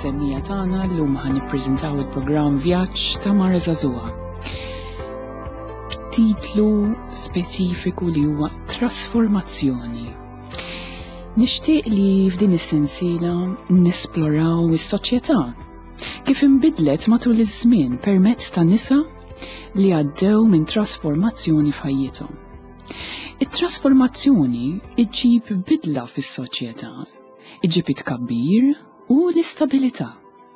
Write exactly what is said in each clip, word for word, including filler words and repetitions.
fis-semmija tagħna llum ħan nippreżentaw il-programm Vjaġġ ta' Mara Żagħżugħa. Titlu speċifiku li huwa Trasformazzjoni. Nixtieq li f'din is-sensiela nesploraw is-soċjetà kif inbidlet matul iż-żmien permezz ta' nisa li għaddew minn trasformazzjoni f'ħajjithom. It-trasformazzjoni iġġib bidla fis-soċjetà, iġġib it-tkabbir u l-istabilità.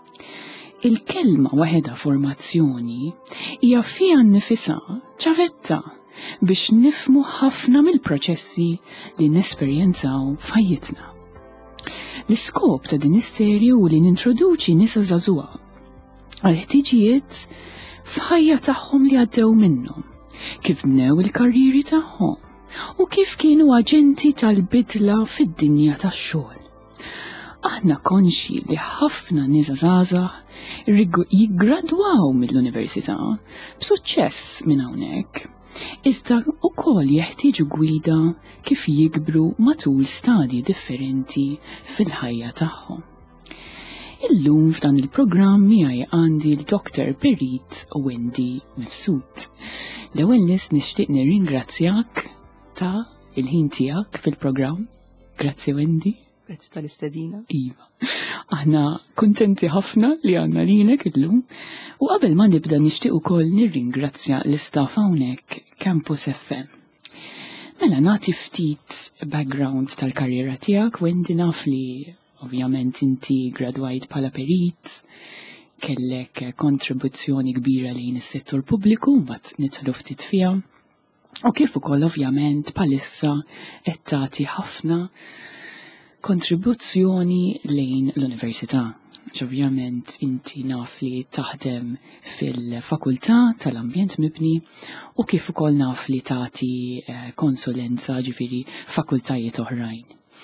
Il-kelma waħedha formazzjoni hija fiha nnifisha ċavetta biex nifhmu ħafna mill-proċessi li nesperjenzaw f'ħajjitna. L-iskop ta' din is-serje hu li nintroduċi nisa żagħżugħa għal ħtiġijiet f'ħajja tagħhom li għaddew minnhom, kif bnew il-karriri tagħhom u kif kienu aġenti tal-bidla fid-dinja tax-xogħol. Aħna konxi li ħafna nisa żgħażagħ jiggradwaw mill-università b'suċċess minn hawnhekk, iżda wkoll jeħtieġu gwida kif jikbru matul stadji differenti fil-ħajja tagħhom. Illum f'dan il-programm miegħi għandi l-Doktor Perit Wendy Mifsud. L-ewwel nies nixtieq nirringrazzjak ta' il-ħin tiegħek fil-programm. Grazzi Wendy. Grazzi tal-istedina. Iva. Aħna kuntenti ħafna li għandna linek illum u qabel ma nibda nixtieq ukoll nirringrazzja l-istaff hawnhekk Campus F M. Mela nagħti ftit background tal-karriera tiegħek, Wendy, naf li ovvjament inti gradwajt bħala perit, kellek kontribuzzjoni kbira lejn is-settur pubbliku, mbagħad nidħlu ftit fiha. U kif ukoll ovvjament bħalissa qed tagħti ħafna kontribuzzjoni lejn l-Università. Ovvjament inti naf li taħdem fil-Fakultà tal-Ambjent Mibni u kif ukoll naf li tagħti konsulenza ġifieri fakultajiet oħrajn.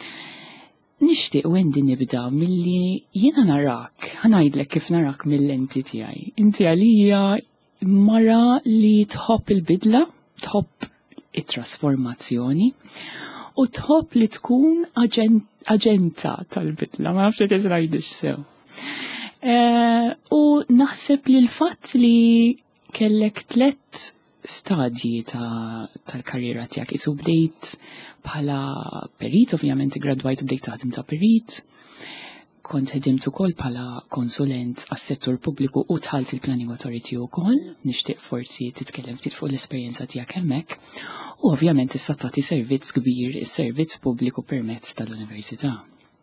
Nixtieq Wendy nibda milli jiena narak, ħanajdlek kif narak mill-lenti tiegħi. Inti għalija mara li tħobb il-bidla, tħobb it-trasformazzjoni u tħobb li tkun aġenta tal-bidla, ma nafx kif ngħidix sew. U naħseb li l-fatt li kellek tliet stadji tal-karriera tiegħek, isu bdejt bħala perit, ovvjament gradwajt u bdejt taħdem ta' perit, kont ħedimt ukoll bħala konsulent għas-settur pubbliku u tħalt il-Planning Authority ukoll, nixtieq forsi titkellem ftit fuq l-esperjenza tiegħek hemmhekk, u ovvjament issa tagħti servizz kbir, is-servizz pubbliku permezz tal-Università.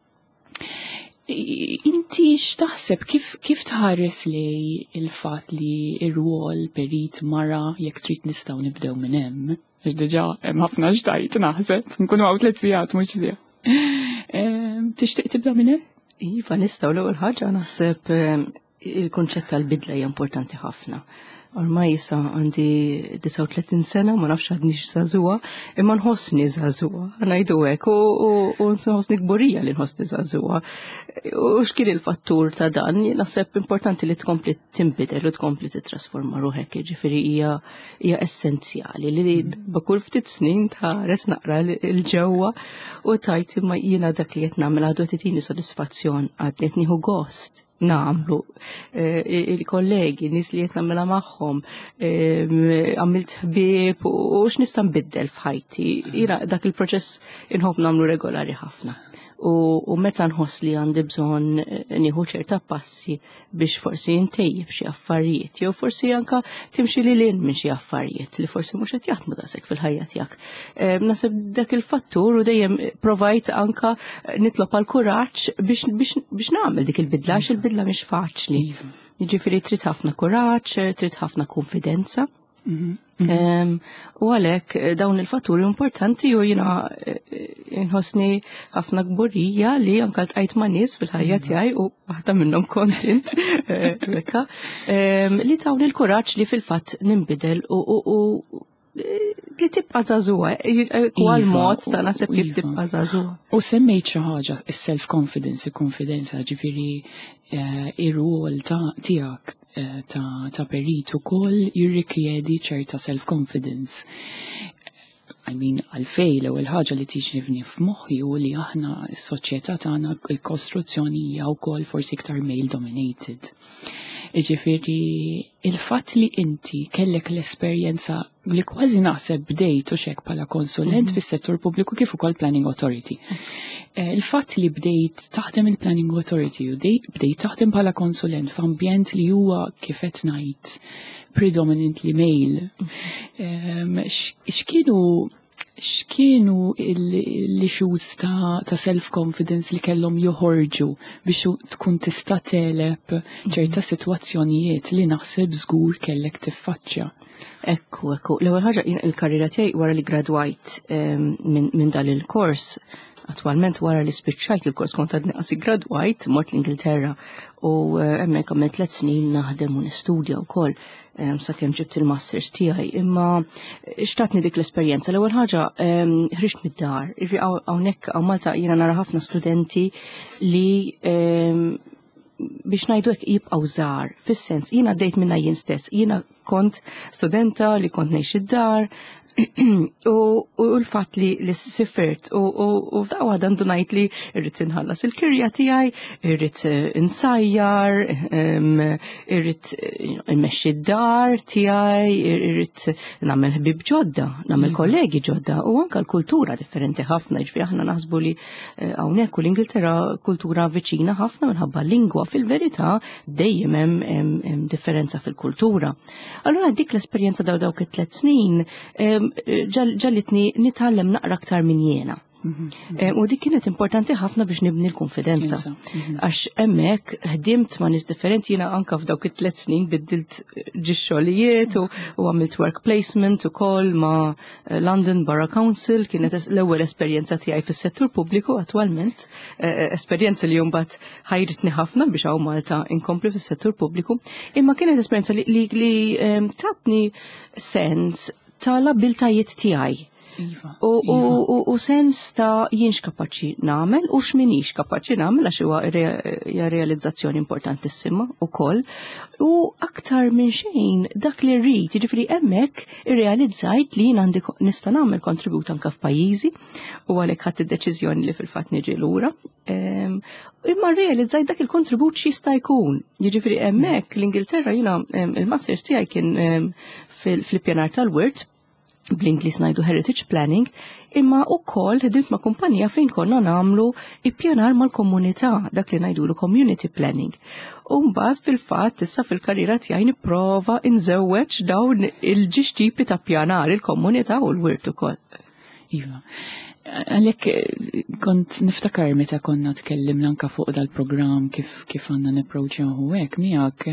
Inti x'taħseb kif kif tħares li il-fatt li r-rwol perit mara jekk trid nistgħu nibdew minn hemm, għax diġà hemm ħafna xtajt naħseb, nkunu hawn tliet sigħat mhux sigħa. Tixtieq tibda minn hemm? Iva, nistgħu l-ewwel ħaġa naħseb il-kunċett tal-bidla hija importanti ħafna. Ormai issa għandi tisa' u tletin sena, ma nafx għadniex żagħżugħa, imma nħossni żagħżugħa, ngħidu hekk u nħossni kburija li nħossni żagħżugħa. U x'kien il-fattur ta' dan, naħseb importanti li tkompli tinbidel u tkompli titrasforma ruħek, jiġifieri hija hija essenzjali li b'kull ftit snin tħares naqra l-ġewwa u tajt imma jiena dak li qed nagħmel għadu qed itini sodisfazzjon, għad qed nieħu gost nagħmlu il-kollegi, nies li qed nagħmilha magħhom, għamilt ħbieb u x'nista' nbiddel f'ħajti. Jiena dak il-proċess inħobb nagħmlu regolari ħafna. U meta nħoss li għandi bżonn nieħu ċerta passi biex forsi ntejjeb xi affarijiet, jew forsi anke timxi lil hinn minn xi affarijiet li forsi mhux qed jaħdmu daqshekk fil-ħajja tiegħek. Naħseb dak il-fattur u dejjem provajt anke nitlob għal kuraġġ biex nagħmel dik il-bidla għax il-bidla mhix faċli. Jiġifieri trid ħafna kuraġġ, trid ħafna konfidenza. U għalhekk dawn il-fatturi importanti u jiena inħossni ħafna kburija li anke ltqajt ma' nies fil-ħajja tiegħi u waħda minnhom kont int Rebecca li tawni l-kuraġġ li fil-fatt ninbidel u li tibqa' żagħżugħa kwal mod ta' naħseb kif tibqa' żagħżugħa. U semmejt xi ħaġa is-self confidence, il-konfidenza, ġifieri ir-rwol tiegħek ta' perit ukoll jirrikjedi ċerta self confidence. I mean, għalfej l-ewwel ħaġa li tiġrifni f'moħħi u li aħna s-soċjetà tagħna l-kostruzzjoni hija wkoll forsi iktar male dominated. Iġifieri il-fatt li inti kellek l-esperjenza li kważi naħseb bdejt u xek bħala konsulent mm-hmm. fis-settur pubbliku kif ukoll planning authority. Eh, il-fatt li bdejt taħdem il-planning authority u bdejt taħdem bħala konsulent f'ambjent li huwa kif qed ngħid predominantly male. Um, x'kienu x'kienu l-issues ta', ta self-confidence li kellhom joħorġu biex tkun tista' teleb ċerta sitwazzjonijiet li naħseb żgur kellek tiffaċċja. Ekku, ekku. L-ewwel ħaġa il-karriera tiegħi wara li gradwajt um, minn min dan il-kors, attwalment wara li spiċċajt il-kors kont għadni qasi gradwajt mort l-Ingilterra u hemmhekk għamilt tliet snin naħdem u nistudja wkoll um, sakemm ġibt il-masters tiegħi. Imma xtatni dik l-esperjenza. L-ewwel ħaġa um, ħriġt mid-dar. Hawnhekk hawn Malta jiena nara ħafna studenti li um, biex ngħidu hekk jibqgħu żgħar, fis-sens jiena għaddejt minnha jien stess. Jiena kont studenta li kont ngħix id-dar u l-fatt li li sifirt u f'daqqa waħda għandu ngħid li irrid inħallas il-kirja tiegħi, irrid insajjar, irrid immexxi d-dar tiegħi, irrid nagħmel ħbieb ġodda, nagħmel kollegi ġodda u anke l-kultura differenti ħafna. Ġifieri aħna naħsbu li hawnhekk u l-Ingilterra kultura viċina ħafna minħabba lingwa, fil-verità dejjem hemm differenza fil-kultura. Allura dik l-esperjenza daw dawk it-tliet snin ġallitni nitgħallem naqra aktar minn jiena. U dik kienet importanti ħafna biex nibni l-konfidenza. Għax hemmhekk ħdimt ma' nies differenti, jiena anke f'dawk it-tliet snin biddilt ġix-xogħlijiet u għamilt work placement ukoll ma' London Borough Council, kienet l-ewwel esperjenza tiegħi fis-settur pubbliku attwalment, esperjenza li mbagħad ħajritni ħafna biex hawn Malta inkompli fis-settur pubbliku, imma kienet esperjenza li tatni sens tal-abiltajiet tiegħi. Iva, u, iva. U, u sens ta' jienx kapaċi nagħmel u x'minix kapaċi nagħmel għax huwa hija realizzazzjoni importantissima wkoll. U aktar minn xejn dak li rrid, jiġifieri hemmhekk irrealizzajt li jien għandi nista' nagħmel kontribut anke f'pajjiżi u għalhekk ħadd id-deċiżjoni li fil-fatt niġi lura. Um, imma realizzajt dak il-kontribut x'jista' jkun. Jiġifieri hemmhekk l-Ingilterra jiena um, il-masters tiegħi kien um, fil-ippjanar tal-wirt bl-Inglis ngħidu heritage planning, imma wkoll ħedimt ma' kumpanija fejn konna nagħmlu ippjanar mal-komunità, dak li ngħidulu community planning. U mbagħad fil-fatt issa fil-karriera tiegħi nipprova nżewweġ dawn il-ġixtipi ta' pjanar il-komunità u l-wirt ukoll. Iva. Għalhekk kont niftakar meta konna tkellimna anke fuq dal-programm kif kif għandna nipproċċjaw hekk miegħek.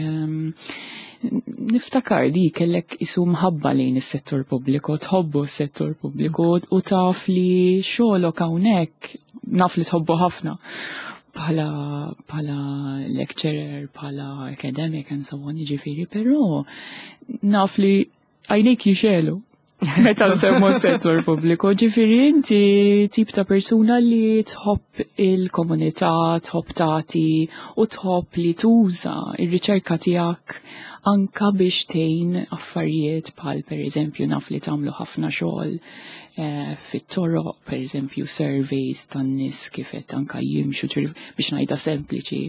Niftakar li kellek isu mħabba lejn is-settur pubbliku, tħobbu s-settur pubbliku u taf li xogħolok hawnhekk naf li tħobbu ħafna bħala bħala lecturer, bħala academic and so on, jiġifieri, però naf li għajnejk jixelu meta nsemmu s-settur pubbliku. Ġifieri inti tip ta' persuna li tħobb il-komunità, tħobb tagħti u tħobb li tuża ir-riċerka tiegħek anka biex tgħin affarijiet bħal pereżempju naf li tagħmlu ħafna xogħol eh, fit-toroq, pereżempju surveys tan-nies kif qed anke jimxu biex ngħidha sempliċi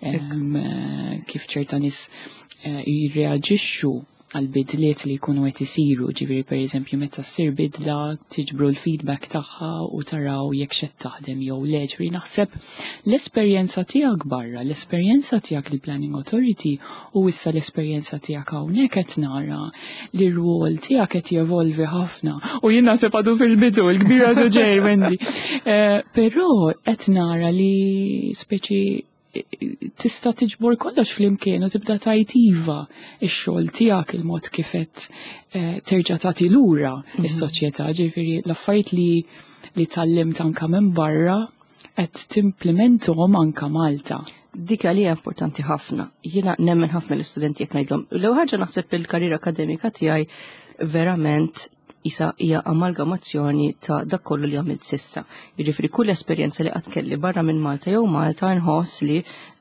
eh, kif ċerta nies eh, jirreaġixxu għal-bidliet li jkunu qed isiru, ġifieri pereżempju meta ssir bidla tiġbru l-feedback tagħha u taraw jekk x'qed taħdem jew le. Ġifieri naħseb l-esperjenza tiegħek barra, l-esperjenza tiegħek lill-Planning Authority u issa l-esperjenza tiegħek hawnhekk qed nara li r-rwol tiegħek qed jevolvi ħafna u jien naħseb għadu fil-bidu l-kbira du ġej Wendy. Però qed nara li speċi tista' tiġbor kollox flimkien u tibda tajt iva ix-xogħol tiegħek il-mod kif qed terġa' tagħti lura is-soċjetà, ġifieri l-affarijiet li li tallimt anke minn barra qed timplementhom anke Malta. Dik għalija importanti ħafna. Jiena nemmen ħafna l-istudenti jekk ngħidlhom. L-ewwel ħaġa naħseb il-karriera akademika tiegħi verament isa hija amalgamazzjoni ta' dak kollu li għamilt sissa. Jiġifieri kull esperjenza li qatt kelli barra minn Malta jew Malta nħoss li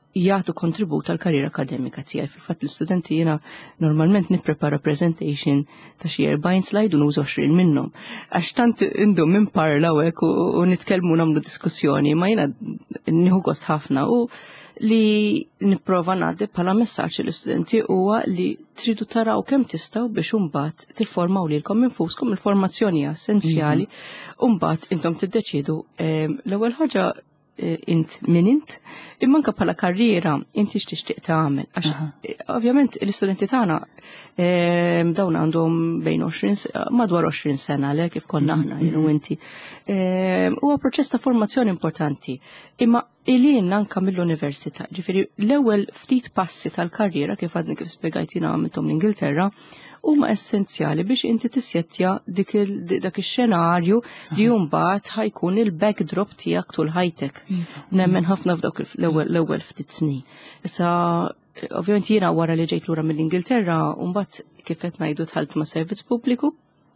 jagħtu kontribut għal karriera akademika tiegħi. Fil-fatt l-istudenti jiena normalment nipprepara presentation ta' xi erbgħin slide u nuża għoxrin minnhom. Għax tant indum minn parla hekk u nitkellmu nagħmlu diskussjoni, ma jiena nieħu gost ħafna u li nipprova ngħaddi bħala messaġġ l-istudenti huwa li tridu taraw kemm tistgħu biex imbagħad tifformaw lilkom infuskom, il-formazzjoni hija essenzjali u mbagħad intom tiddeċiedu l-ewwel ħaġa int min int, imma anke bħala karriera inti x'tixtieq tagħmel. Għax ovvjament l-istudenti tagħna dawn għandhom bejn madwar għoxrin sena le kif konna aħna jienu inti. Huwa proċess ta' formazzjoni importanti, imma ilien anke mill-università. Ġifieri l-ewwel ftit passi tal-karriera kif għadni kif spjegajtina għamilthom l-Ingilterra huma essenzjali biex inti tissettja dik dak ix-xenarju li mbagħad ħajkun il-backdrop tiegħek tul ħajtek. Nemmen ħafna f'dawk l-ewwel ftit snin. Issa ovvjament jiena wara li ġejt lura mill-Ingilterra mbagħad kif qed ngħidu tħalt ma' servizz pubbliku.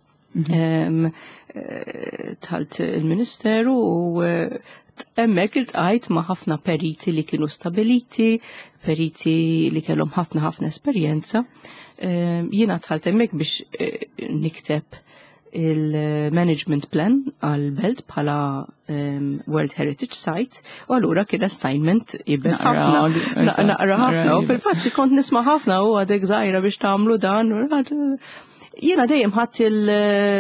Tħalt il-Ministeru u hemmhekk iltqajt ma' ħafna periti li kienu stabiliti, periti li kellhom ħafna ħafna esperjenza. Jiena tħalt hemmhekk biex nikteb il-management plan għal-belt bħala World Heritage Site u allura kien assignment jibes ħafna. Naqra ħafna u fil-fatt kont nisma' ħafna u għadek żgħira biex tagħmlu dan. Jiena dejjem ħadd il-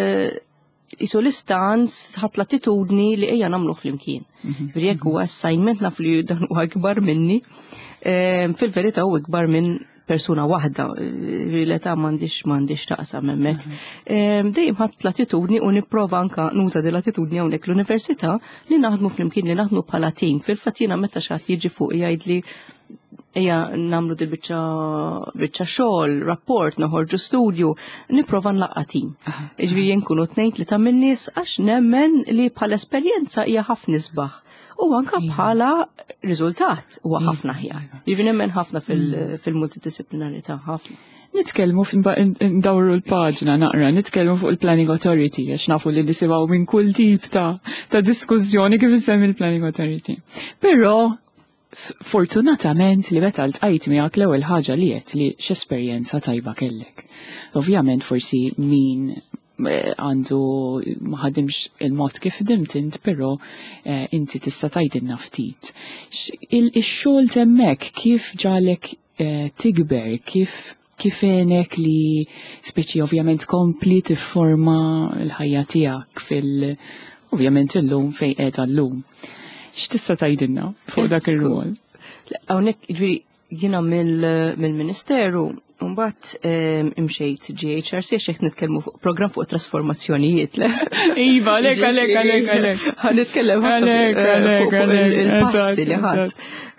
isu l-istans ħadd l-attitudni li ejja nagħmlu flimkien. Jekk huwa assignment naf li dan huwa ikbar minni, fil-verità huwa ikbar minn persuna waħda, l-età m'għandix m'għandix taqsam hemmhekk. Dejjem ħadd l-attitudni u nipprova anke nuża din l-attitudni hawnhekk l-università li naħdmu flimkien li naħdmu bħala tim. Fil-fatt jiena meta xi ħadd jiġi fuq jgħidli ejja nagħmlu di biċċa biċċa xogħol, rapport, noħorġu studju, nipprova nlaqqa tim. Jiġifieri nkunu tnejn tlieta min-nies għax nemmen li bħala esperjenza hija ħafna isbaħ. U anka bħala riżultat huwa ħafna ħjar. Jiġifieri nemmen ħafna fil-multidisciplinarità ħafna. Nitkellmu ndawru l-paġna naqra, nitkellmu fuq il-Planning Authority għax nafu li nisimgħu minn kull tip ta' ta' diskussjoni kif insemmi il-Planning Authority. Però fortunatament li meta ltqajt miegħek l-ewwel ħaġa li qed li x'esperjenza tajba kellek. Ovvjament forsi min għandu ma ħadimx il-mod kif dimt int, però inti tista' tgħidilna ftit. Ix-xogħol temmek kif ġalek tikber, kif kif għenek li speċi ovvjament kompli tifforma l-ħajja tiegħek fil- ovvjament illum fejn qiegħda llum. X'tista' tgħidilna fuq dak ir-rwol? Hawnhekk jiġifieri jiena mill-Ministeru mbagħad imxejt G H R C għax qed nitkellmu fuq programm fuq trasformazzjonijiet. Iva, għalhekk għalhekk għalhekk għalhekk. Ħanitkellem fuq il-passi li ħadd.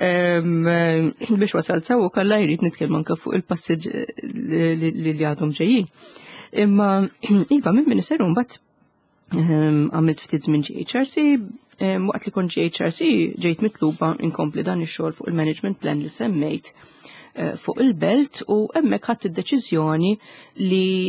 Biex wasalt sew kollha jrid nitkellem anke fuq il-passi li għadhom ġejjin. Imma iva mill-Ministeru mbagħad għamilt ftit żmien G H R C. Waqt li kont G H R C ġejt mitluba inkompli dan ix-xogħol fuq il-management plan li semmejt fuq il-belt u hemmhekk ħadd id-deċiżjoni li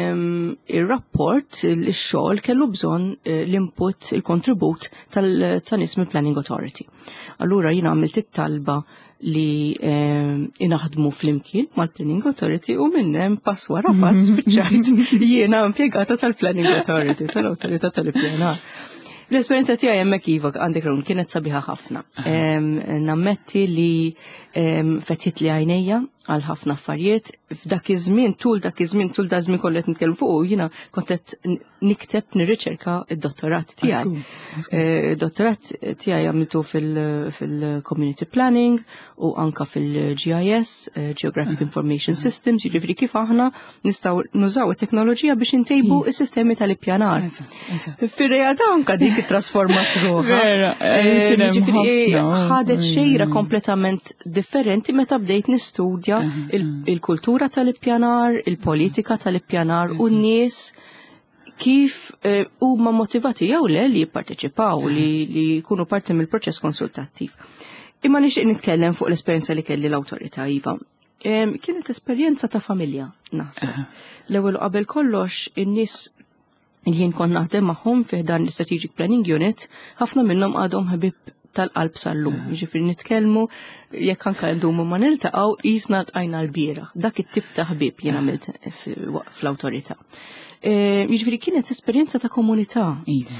ir-rapport ix-xogħol kellu bżonn l-input, il-kontribut tal-nies mill-Planning Authority. Allura jiena għamilt it-talba li inaħdmu flimkien mal-Planning Authority u minn hemm pass wara pass spiċċajt jiena impjegata tal-Planning Authority, tal-Awtorità tal-Ippjanar. L-esperienza tiegħi hemmhekk iva għandek raġun kienet sabiħa ħafna. Nammetti li fetħit li għajnejja għal ħafna affarijiet f'dak iż-żmien tul dak iż-żmien tul dak iż-żmien kollet nitkellem fuq u jiena kont qed nikteb nirriċerka d-dottorat tiegħi. Id-dottorat tiegħi għamiltu fil-community planning u anka fil-G I S, Geographic Information Systems, jiġifieri kif aħna nistgħu nużaw it-teknoloġija biex intejbu s-sistemi tal-ippjanar. Fir-realtà anke dik it-trasformat ruħha. Jiġifieri ħadet xejra kompletament differenti meta bdejt nistudja il-kultura tal-ippjanar, il-politika tal-ippjanar u n-nies kif huma motivati jew le li jipparteċipaw li jkunu parti mill-proċess konsultattiv. Imma nixtieq nitkellem fuq l-esperjenza li kelli l-awtorità iva. Kienet esperjenza ta' familja naħseb. L-ewwel qabel kollox in-nies li jien kont naħdem magħhom fih dan l-Strategic Planning Unit, ħafna minnhom għadhom ħabib tal-qalb sal-lum. Jiġifieri nitkellmu jekk anke ndumu ma niltaqgħu qisna tqajna l-bieraħ. Dak it-tip ta' ħbieb jien għamilt fl-awtorità. Jiġifieri kienet esperjenza ta' komunità.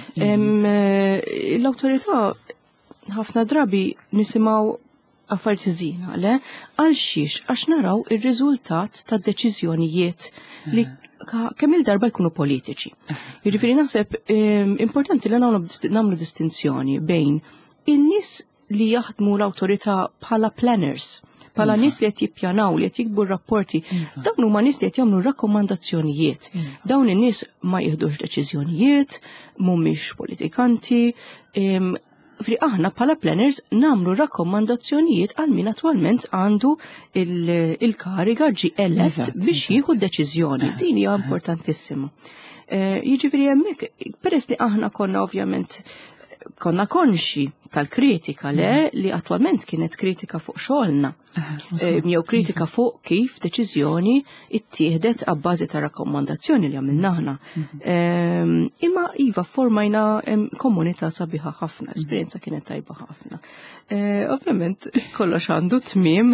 L-awtorità ħafna drabi nisimgħu affarijiet iżina, le? Għal xiex għax naraw ir-riżultat ta' deċiżjonijiet li kemm il-darba jkunu politiċi. Jiġifieri naħseb importanti li nagħmlu distinzjoni bejn in-nies li jaħdmu l-awtorità bħala planners, bħala nies li qed jippjanaw li qed jikbu r-rapporti, dawn huma nies li qed jagħmlu rakkomandazzjonijiet. Dawn in-nies ma jieħdux deċiżjonijiet, mhumiex politikanti, Fri aħna bħala planners namlu rakkomandazzjonijiet għal min attwalment għandu il-kariga ġi elett biex jieħu deċiżjoni. Din hija importantissima. Jiġifieri hemmhekk peress li aħna konna ovvjament konna konxi tal-kritika le li attwalment kienet kritika fuq xogħolna. Jew kritika fuq kif deċiżjoni ittieħdet għabbażi ta' rakkomandazzjoni li għamilna aħna. Imma iva formajna komunità sabiħa ħafna, esperjenza kienet tajba ħafna. Ovvjament kollox għandu tmiem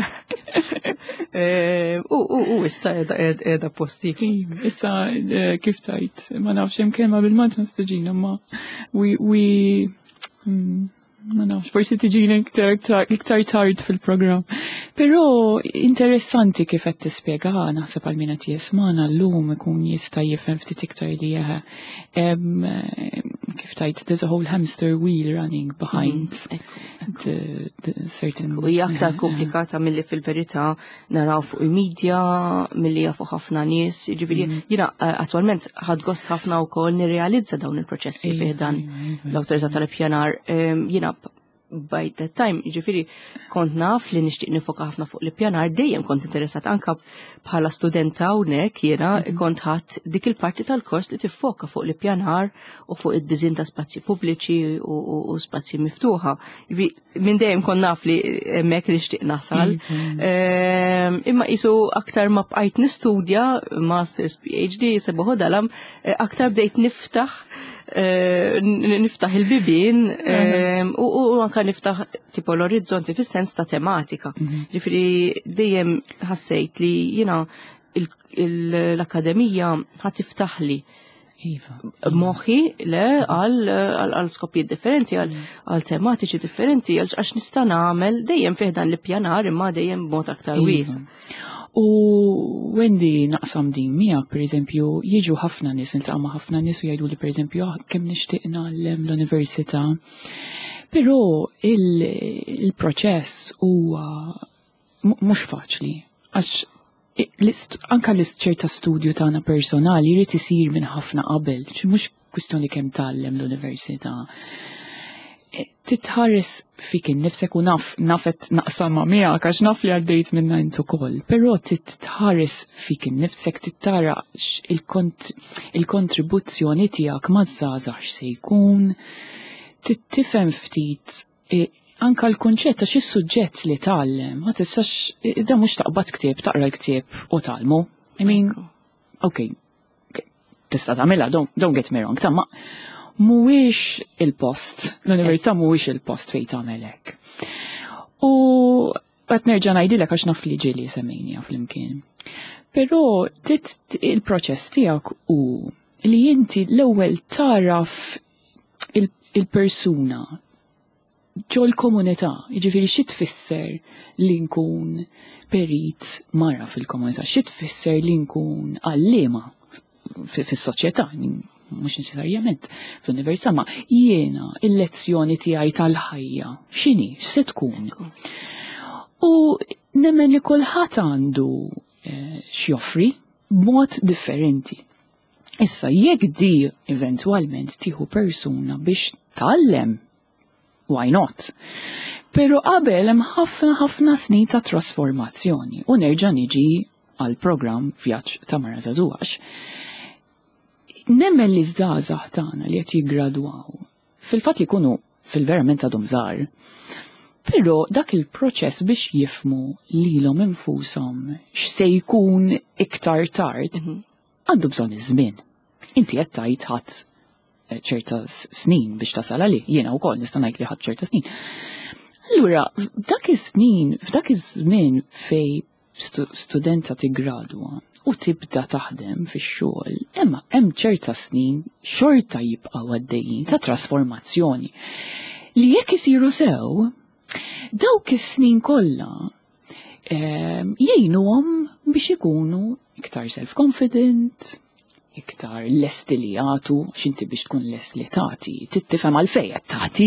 u issa qiegħda posti. Issa kif tajt, ma nafx hemm kelma bil-Malti ma staġina ma wi ma nafx, forsi tiġina iktar tard fil-programm. Però interessanti kif qed tispjega naħseb għal min qed jismana llum ikun jista' jifhem ftit iktar li jeħe kif tajt there's a whole hamster wheel running behind the, the certain. U hija aktar komplikata milli fil-verità naraw fuq il-medja milli jafu ħafna nies, jiġifieri jiena attwalment ħadd gost ħafna wkoll nirrealizza dawn il-proċessi fih dan l-awtorità tal-ippjanar jiena by that time, ġifiri, kont naf li nixtieq nifoka ħafna fuq l-ippjanar, dejjem kont interessat anka bħala studenta hawnhekk jiena kont ħadd dik il-parti tal-kors li tiffoka fuq l-ippjanar u fuq id-diżin ta' spazji pubbliċi u spazji miftuħa. Minn dejjem kont naf li hemmhekk nixtieq nasal. Imma qisu aktar ma bqajt nistudja masters P H D sebuħu dalam aktar bdejt niftaħ niftaħ il-bibin u anka niftaħ tipo l-orizzonti fis-sens ta' tematika. Ġifieri dejjem ħassejt li jiena l-akkademija ħatiftaħ li moħħi le għal skopijiet differenti, għal tematiċi differenti, għax nista' nagħmel dejjem fih dan l-ippjanar imma dejjem b'mod aktar wiesa'. U Wendy naqsam din miegħek pereżempju jiġu ħafna nies niltaqa' ma' ħafna nies u jgħidu li pereżempju kemm nixtieq nagħlem l-università. Però il-proċess huwa mhux faċli għax anke l-ċerta studju tagħna personali jrid isir minn ħafna qabel, mhux kwistjoni kemm tgħallem l-università. Titħares fik innifsek u naf nafet naqsama miegħek għax naf li għaddejt minna intu ukoll, però titħares fik innifsek tittara il-kontribuzzjoni tiegħek ma' żgħażagħ se jkun, tifhem ftit anke l-kunċett ta' xi suġġett li tgħallem, ma tistax da mhux taqbad ktieb taqra l-ktieb u tgħallmu. I mean, okay, tista' tagħmilha, don't get me wrong, tamma mhuwiex il-post, l-università mhuwiex il-post fejn tagħmel hekk. U qed nerġa' ngħidilek għax naf li ġieli semmejnija flimkien. Però il-proċess tiegħek hu li inti l-ewwel taraf il-persuna ġo l-komunità, jiġifieri xi tfisser li nkun perit mara fil-komunità, xi tfisser li nkun għalliema fis-soċjetà, mhux neċessarjament fl-università, ma jiena il-lezzjoni tiegħi tal-ħajja x'inhi, x'se tkun. U nemmen li kulħadd għandu x'joffri b'mod differenti. Issa jekk di eventwalment tieħu persuna biex tgħallem, why not? Però qabel hemm ħafna ħafna snin ta' trasformazzjoni u nerġa' niġi għal programm vjaġġ ta' Mara Żagħżugħ. Nemmen li żgħażagħ tagħna li qed jiggradwaw fil-fatt jkunu fil-verament għadhom żgħar. Però dak il-proċess biex jifmu lilhom infushom x'se jkun iktar tard għandu bżonn iż-żmien. Inti qed tgħid ħadd ċerta snin biex tasal għalih, jiena wkoll nista' ngħid li ħadd ċerta snin. Allura, f'dak is-snin, f'dak iż-żmien fej studenta tigradwa u tibda taħdem fix-xogħol, imma hemm ċerta snin xorta jibqgħu għaddejjin ta' trasformazzjoni li jekk isiru sew, dawk is-snin kollha jgħinuhom biex ikunu iktar self-confident, iktar lesti li jagħtu, x'inti biex tkun lest li tagħti, tittifhem għalfejn qed tagħti.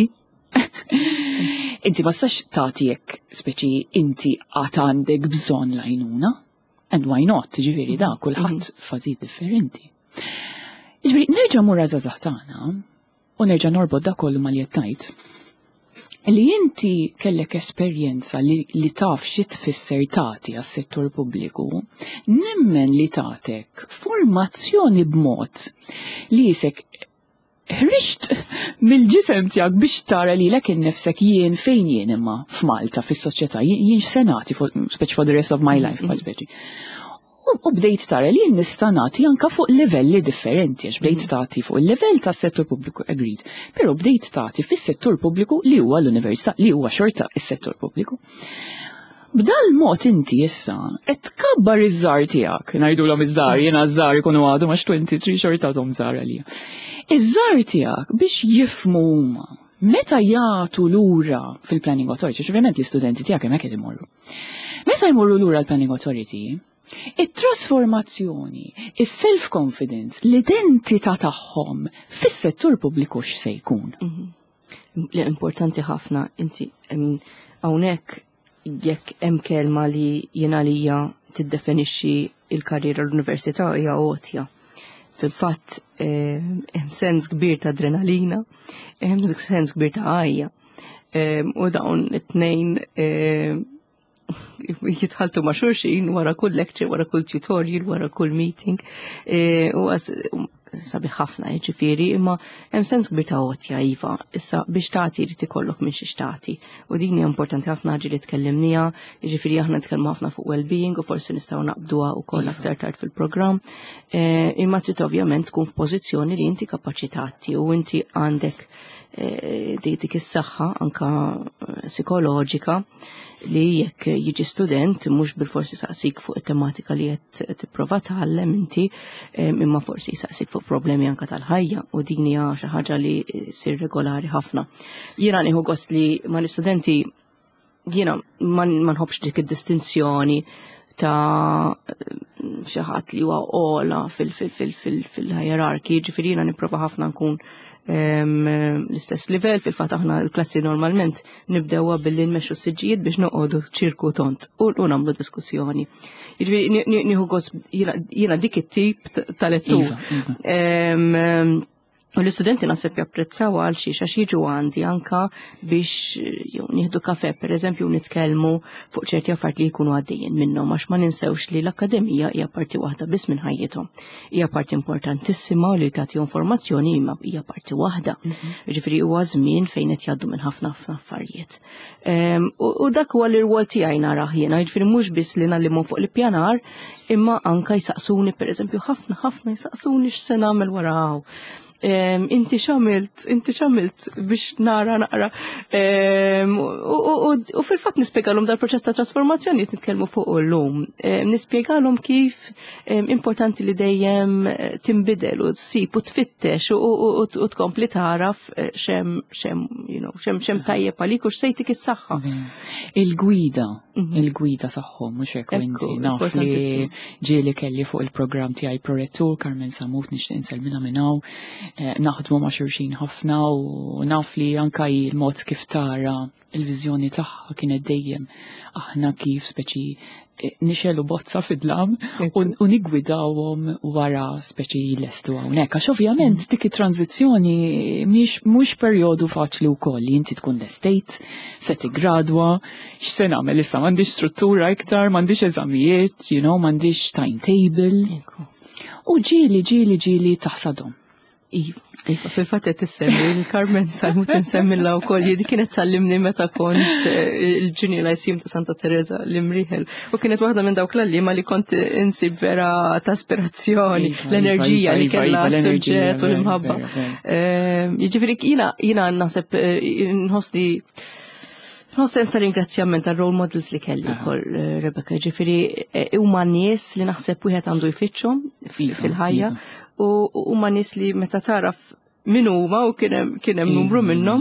Inti ma stax tagħti jekk speċi inti għad għandek bżonn l-għajnuna, and why not, ġifieri da, kulħadd fażijiet differenti. Ġifieri nerġa' mur żgħażagħ tagħna u nerġa' norbod dak kollu ma li qed ngħid. Li inti kellek esperjenza li, li taf xi tfisser tagħti għas-settur pubbliku, nemmen li tagħtek formazzjoni b'mod li jisek ħrixt mill-ġisem tiegħek biex tara lilek innifsek jien fejn jien imma f'Malta fis-soċjetà, jien x'senati speċi for the rest of my life bħal speċi. U bdejt tara li nista' nagħti anke fuq livelli differenti, għax bdejt tagħti fuq il-livell tas-settur pubbliku agreed, però bdejt tagħti fis-settur pubbliku li huwa l-università, li huwa xorta is-settur pubbliku. B'dal mod inti issa qed tkabbar iż-żar tiegħek, ngħidulhom iż-żar, jiena żar ikunu għadhom għax twenty-three xortahom żar għalija. Iż-żar tiegħek biex jifhmu huma meta jagħtu lura fil-Planning Authority, ovvjament l-istudenti tiegħek hemmhekk qed imorru. Meta jmorru lura l-Planning Authority, it-trasformazzjoni, is-self-confidence, l-identità tagħhom fis-settur pubbliku x'se jkun. Li importanti ħafna inti hawnhekk jekk hemm kelma li jiena lija tiddefinixxi il-karriera l-università hija għotja. Fil-fatt hemm sens kbir ta' adrenalina, hemm sens kbir ta' għajja. U dawn it-tnejn jitħaltu ma' xulxin wara kull lecture, wara kull tutorial, wara kull meeting. U sabi ħafna ġifieri, imma hemm sens kbir ta' għotja iva. Issa biex tagħti jrid ikollok minn xi tagħti. U din hija importanti ħafna ġieli tkellimnija, jiġifieri aħna nitkellmu ħafna fuq well-being u forsi nistgħu naqbduha wkoll aktar tard fil-programm. Imma trid ovvjament tkun f'pożizzjoni li inti kapaċitati u inti għandek dik is-saħħa anke psikoloġika li jekk jiġi student mhux bil-forsi saqsik fuq it-tematika li qed tipprova tgħallem inti, imma forsi saqsik fuq problemi anke tal-ħajja u din hija xi ħaġa li ssir regolari ħafna. Jiena nieħu gost li mal-istudenti jiena ma nħobbx dik id-distinzjoni ta' xi ħadd li huwa ola fil-hierarchy, ġifieri jiena nipprova ħafna nkun l-istess livell. Fil-fatt aħna l-klassi normalment nibdewha billi nmexxu s-siġġijiet biex noqogħdu ċirku tont u nagħmlu diskussjoni. Jiġifieri nieħu gost jiena dik it-tip tal-lettur. U l-istudenti naħseb japprezzaw għal xi għax jiġu għandi anka biex nieħdu kafe pereżempju nitkellmu fuq ċerti affarijiet li jkunu għaddejjin minnhom għax ma ninsewx li l-akkademija hija parti waħda biss minn ħajjithom. Hija parti importantissima li tagħti informazzjoni imma hija parti waħda. Jiġifieri huwa żmien fejn qed jgħaddu minn ħafna ħafna affarijiet. U dak huwa l-irwol tiegħi narah jiena, jiġifieri mhux biss li nagħlimhom fuq l-ippjanar imma anke jsaqsuni pereżempju ħafna ħafna jsaqsuni x'se nagħmel wara hawn. Inti xamilt, inti xamilt biex nara naqra. U fil-fat nispjegalhom dal proċess ta' trasformazzjoni qed nitkellmu fuq illum. Nispjegalhom kif importanti li dejjem tinbidel u tsib u tfittex u tkompli taraf xem xem you know xem xem tajjeb għalik u x'sejtik is-saħħa. Il-gwida, il-gwida tagħhom mhux hekk inti naf li ġieli kelli fuq il-programm tiegħi prorettur Carmen Samut nixtieq insellmina minn hawn. Naħdmu ma' xulxin ħafna u naf li anka il-mod kif tara il-viżjoni tagħha kienet dejjem aħna kif speċi nixelu bozza fidlam u nigwidawhom wara speċi lestu hawnhekk. Għax ovvjament dik it-tranzizzjoni mhux perjodu faċli wkoll li inti tkun l-estate, se tigradwa, x'se nagħmel issa m'għandix struttura iktar, m'għandix eżamijiet, you know, m'għandix timetable. U ġieli ġieli ġieli taħsadhom. Iva, iva, fil-fatt qed tissemmi il-Carmen Salmut insemmilla wkoll dik kienet tallimni meta kont il-Junior Lyceum ta' Santa Teresa l-Imrieħel u kienet waħda minn dawk l-allima li kont insib vera ta' aspirazzjoni, l-enerġija li kellha s-suġġett u l-imħabba. Jiġifieri jiena jiena naħseb nħossni Nħoss sensa ringrazzjament għal role models li kelli wkoll Rebecca, ġifieri huma nies li naħseb wieħed għandu jfittxhom fil-ħajja u huma nies li meta taraf min huma u kien hemm numru minnhom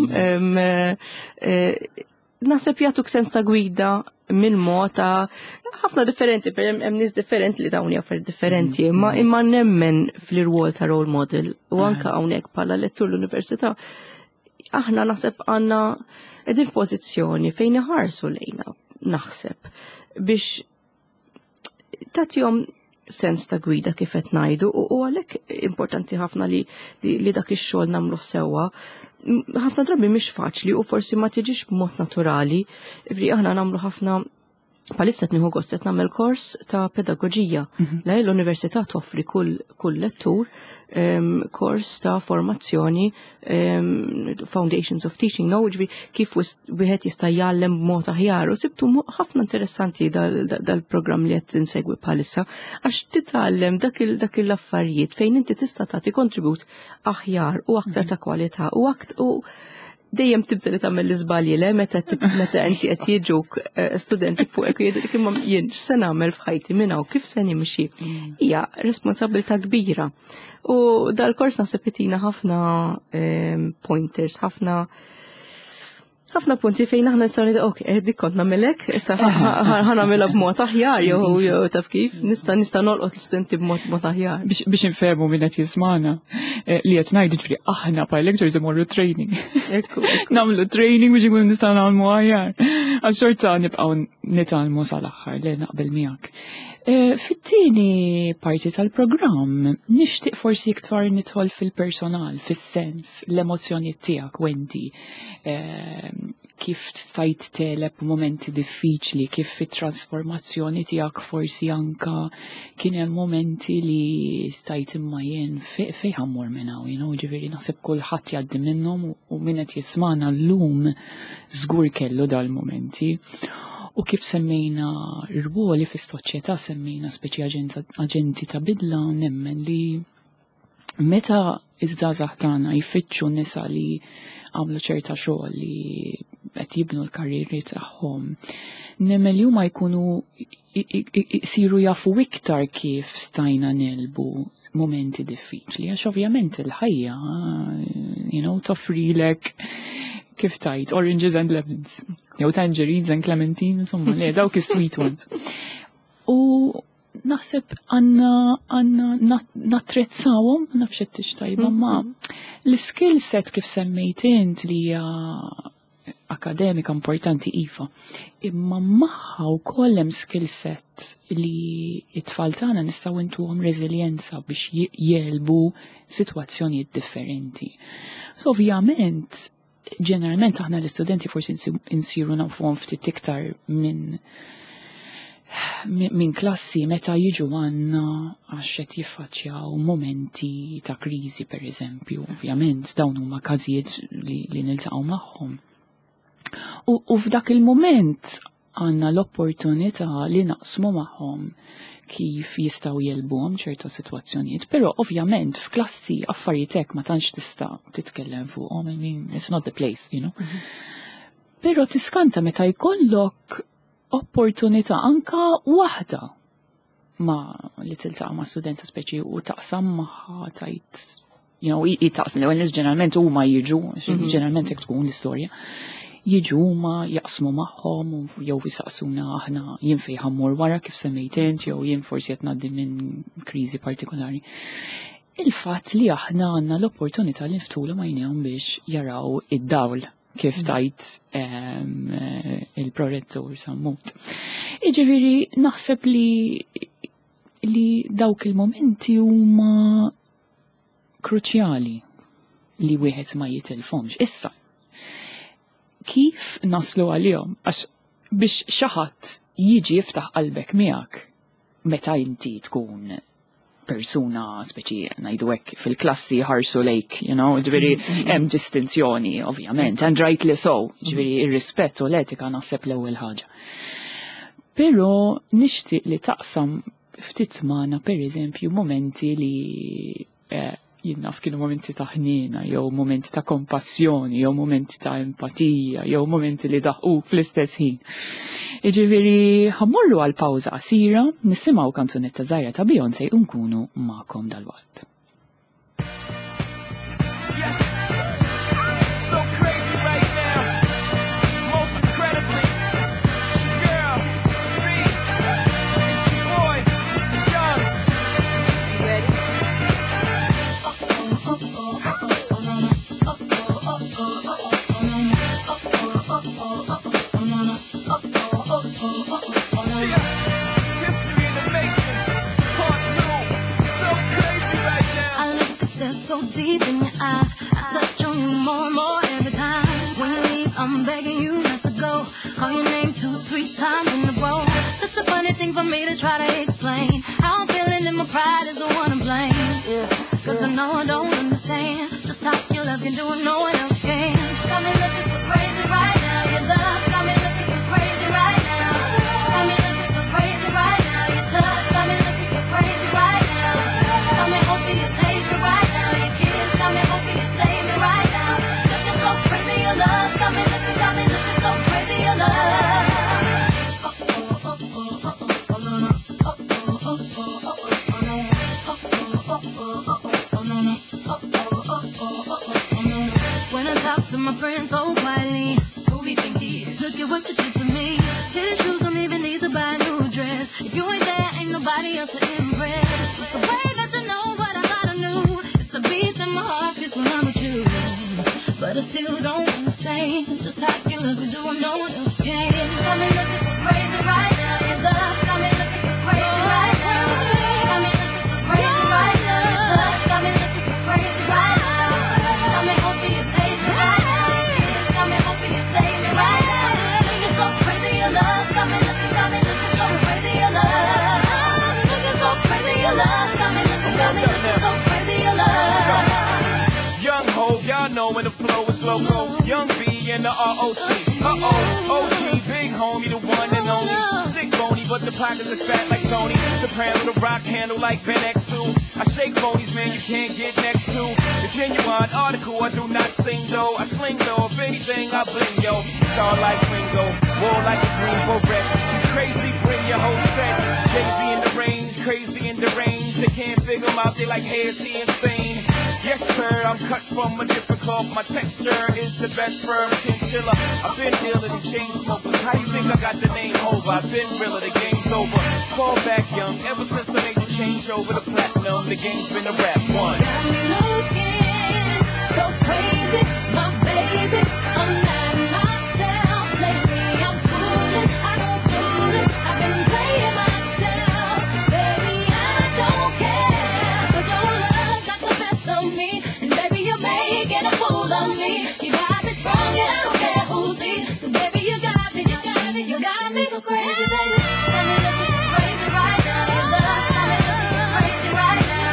naħseb jagħtuk sens ta' gwida mill-mod ta' ħafna differenti, hemm nies differenti li dawn jaffer differenti, imma imma nemmen fl-irwol ta' role model u anke hawnhekk bħala lettur l-università aħna naħseb għandna qegħdin f'pożizzjoni fejn iħarsu lejna naħseb biex tagħtihom sens ta' gwida kif qed ngħidu u għalhekk importanti ħafna li li dak ix-xogħol nagħmluh sewwa. Ħafna drabi mhix faċli u forsi ma tiġix b'mod naturali, ifri aħna nagħmlu ħafna palissa qed nieħu gost qed nagħmel kors ta' pedagoġija. Lej l-università toffri kull kull lettur kors ta' formazzjoni Foundations of Teaching, no, kif wieħed jista' jgħallem b'mod aħjar u sibtu ħafna interessanti dal-programm li qed insegwi bħalissa għax titgħallem dak l-affarijiet fejn inti tista' tagħti kontribut aħjar u aktar ta' kwalità u u dejjem tibda li tagħmel l-iżbalji le meta meta inti qed jiġuk studenti fuqek u jgħidulek imma jien x'se nagħmel f'ħajti minn hawn kif se nimxi. Hija responsabilità kbira. U dal-kors naħseb itina ħafna pointers, ħafna ħafna punti fejn aħna nistgħu ngħidu ok, dik kont nagħmelek, issa ħanagħmilha b'mod aħjar jew jew taf kif, nista' nista' nolqot l-istudenti b'mod mod aħjar. Biex infehmu min qed jismana li qed ngħidu ġifieri aħna bħal lecturers imorru training. Nagħmlu training biex ikunu nistgħu nagħmlu aħjar. Għal xorta nibqgħu nitgħallmu sal-aħħar li naqbel miegħek. Fit-tieni parti tal-programm nixtieq forsi iktar nidħol fil-personal, fis-sens, l-emozzjonijiet tiegħek Wendy, kif stajt teleb momenti diffiċli, kif fit-trasformazzjoni tiegħek forsi anka kien hemm momenti li stajt imma jien fejn ħammur minn hawn, you know, ġifieri naħseb kulħadd jgħaddi minnhom u min qed jismana llum żgur kellu dal-momenti. U kif semmejna r-ruoli fis-soċjetà semmejna speċi aġenti ta' bidla nemmen li meta iż-żgħażagħ tagħna jfittxu nisa li għamlu ċerta xogħol li qed jibnu l-karriri tagħhom, nemmen li huma jkunu jsiru jafu iktar kif stajna nelbu momenti diffiċli, għax ovvjament il-ħajja, you know, toffrilek kif tajt, oranges and lemons. Jew tangerines and clementines, insomma, le, dawk is-sweet ones. U naħseb għanna għanna nattrezzawhom, nafx qed tixtajba, ma l-skill set kif semmejt int li hija akademika importanti iva, imma magħha wkoll hemm skill set li t-tfal tagħna nistgħu intuhom reżiljenza biex jelbu sitwazzjonijiet differenti. So ovvjament ġeneralment aħna l-istudenti forsi insiru nafuhom ftit iktar minn min klassi meta jiġu għandna għax qed jiffaċċjaw momenti ta' kriżi pereżempju, ovvjament dawn huma każijiet li, li niltaqgħu magħhom. U, u f'dak il-moment għandna l-opportunità li naqsmu magħhom kif jistgħu jelbuhom ċerta sitwazzjonijiet, però ovvjament f'klassi affarijiet hekk ma tantx tista' titkellem fuqhom, I mean, it's not the place, you know. Però tiskanta meta jkollok opportunità anka waħda ma li tiltaqa' ma' studenta speċi u taqsam magħha tajt, you know, jitaqsam l-ewwel nies ġeneralment huma jiġu, ġeneralment hekk tkun l-istorja. Jiġu huma jaqsmu magħhom jew jisaqsuna aħna jien fejn ħammur wara kif semmejt int jew jien forsi qed ngħaddi minn kriżi partikolari. Il-fatt li aħna għandna l-opportunità li nftulu għajnejhom biex jaraw id-dawl kif tajt il-prorettur Sammut. Jiġifieri naħseb li li dawk il-momenti huma kruċjali li wieħed ma jitilfhomx. Issa kif naslu għalihom għax biex xi ħadd jiġi jiftaħ qalbek miegħek meta inti tkun persuna speċi ngħidu hekk fil-klassi ħarsu lejk, you know, ġifieri hemm distinzjoni ovvjament, and rightly so, ġifieri ir-rispett u l-etika naħseb l-ewwel ħaġa. Però nixtieq li taqsam ftit magħna pereżempju momenti li eh, jinnaf kienu momenti ta' ħnina, jew momenti ta' kompassjoni, jew momenti ta' empatija, jew momenti li daħqu fl-istess ħin. Iġifieri ħammorru għal pawża qasira, nisimgħu kanzunetta żgħira ta' Beyoncé u nkunu magħkom dal-waqt. So deep in your eyes, I touch on you more and more every time. When you leave, I'm begging you not to go. Call your name two, three times in a row. It's a funny thing for me to try to explain how I'm feeling and my pride is the one to blame. Yeah, cause I know I don't understand just how your love can do what no one else can. Got me looking so crazy right now. Your love got me looking so crazy right now. Got me looking so crazy right now. Your touch got me looking so crazy right now. Got me hoping you place me right now. Got me hoping you stay me right now. Looking so crazy, your love. Got me looking, got me looking so crazy, your love. When I talk to my friends so quietly, who we think he is? Look at what you did to me. His shoes don't even need to buy a new dress. If you ain't there, ain't nobody else to impress. The way that you know what I gotta know. The beat in my heart is when I'm with you. But I still don't understand just how you look and do what no one else can. Got me looking so crazy right now. Your love got me looking so crazy right now. Got me looking so crazy right now. Your touch got me looking so crazy right now. Got me hoping you take me right now. Your kiss got me hoping you stay me right now. Looking so crazy, your love got me looking, got me looking so crazy, your love. Looking so crazy, your love got me looking, got me looking so crazy, your love. Young Hov, y'all know when the flow is loco. Young B and the R O C. Uh-oh, O G, big homie, the one and only. Stick bony, but the pockets are fat like Tony. Soprano, the rock handle like Ben X two. I shake bonies, man, you can't get next to. The genuine article, I do not sing though. I sling though, if anything, I bling yo. Star like Ringo, war like a Greensboro wreck. You crazy, bring your whole set. Jay-Z in the range, crazy in the range. They can't figure him out, they like, hey, is he insane? Yes, sir, I'm cut from a different cloth. My texture is the best firm chinchilla. I've been dealing in chain smokers. How you think I got the name over? I've been realer, the game's over. Fall back young, ever since I made the change over the platinum, the game's been a rap one. Got me looking so crazy, my baby. I'm not myself lately. I'm foolish, I don't do this. I've been playing myself, baby. I don't care, but your love got the best of me, and baby you're making a fool of me. You got me strong and I don't care who sees. 'Cause baby you got me, you got me, you got me so crazy, baby. Got me looking so crazy right now. Your love got me looking so crazy right now.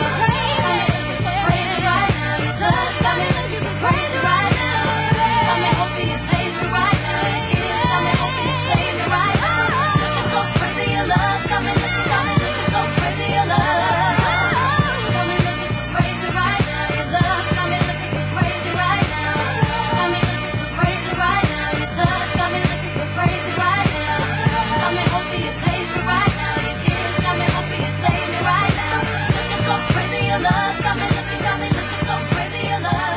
Crazy right now. Your touch got me looking so crazy right now. Got me hoping you face me right now. Your kiss got me hoping you stay me right now. Looking so crazy, your love got me looking, got me looking so crazy, your love. Got me looking so crazy right now. Your love got me looking so crazy right now. Got me looking so crazy right now. Your touch got me looking so crazy right now. Got me hoping you face me right now. Your kiss got me hoping you stay me right now. Looking so crazy, your love got me looking, got me looking so crazy, your love.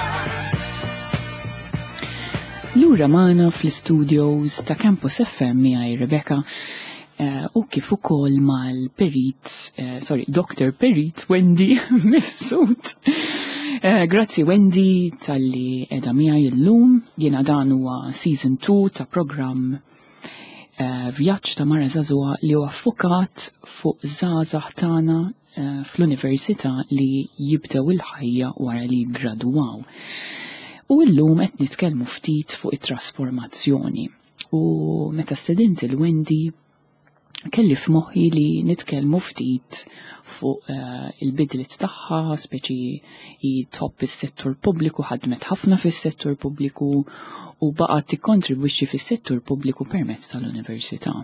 Lura magħna fl-studios ta' Campus F M miegħi Rebecca uh, u kif ukoll mal-Perit, uh, sorry, Doctor Perit Wendy Mifsud. Uh, grazzi Wendy tal-li edha miegħi llum. Jiena dan huwa season two ta' programm uh, vjaġġ ta' mara żagħżugħa li huwa ffokat fuq żgħażagħ tagħna uh, fl-università li jibdew il-ħajja wara li jiggradwaw. U llum qed nitkellmu ftit fuq it-trasformazzjoni. U meta stedint il-Wendy kelli f'moħħi li nitkellmu ftit fuq uh, il-bidliet tagħha, speċi jitħobb fis-settur pubbliku, ħadmet ħafna fis-settur pubbliku u baqgħet tikkontribwixxi fis-settur pubbliku permezz tal-università.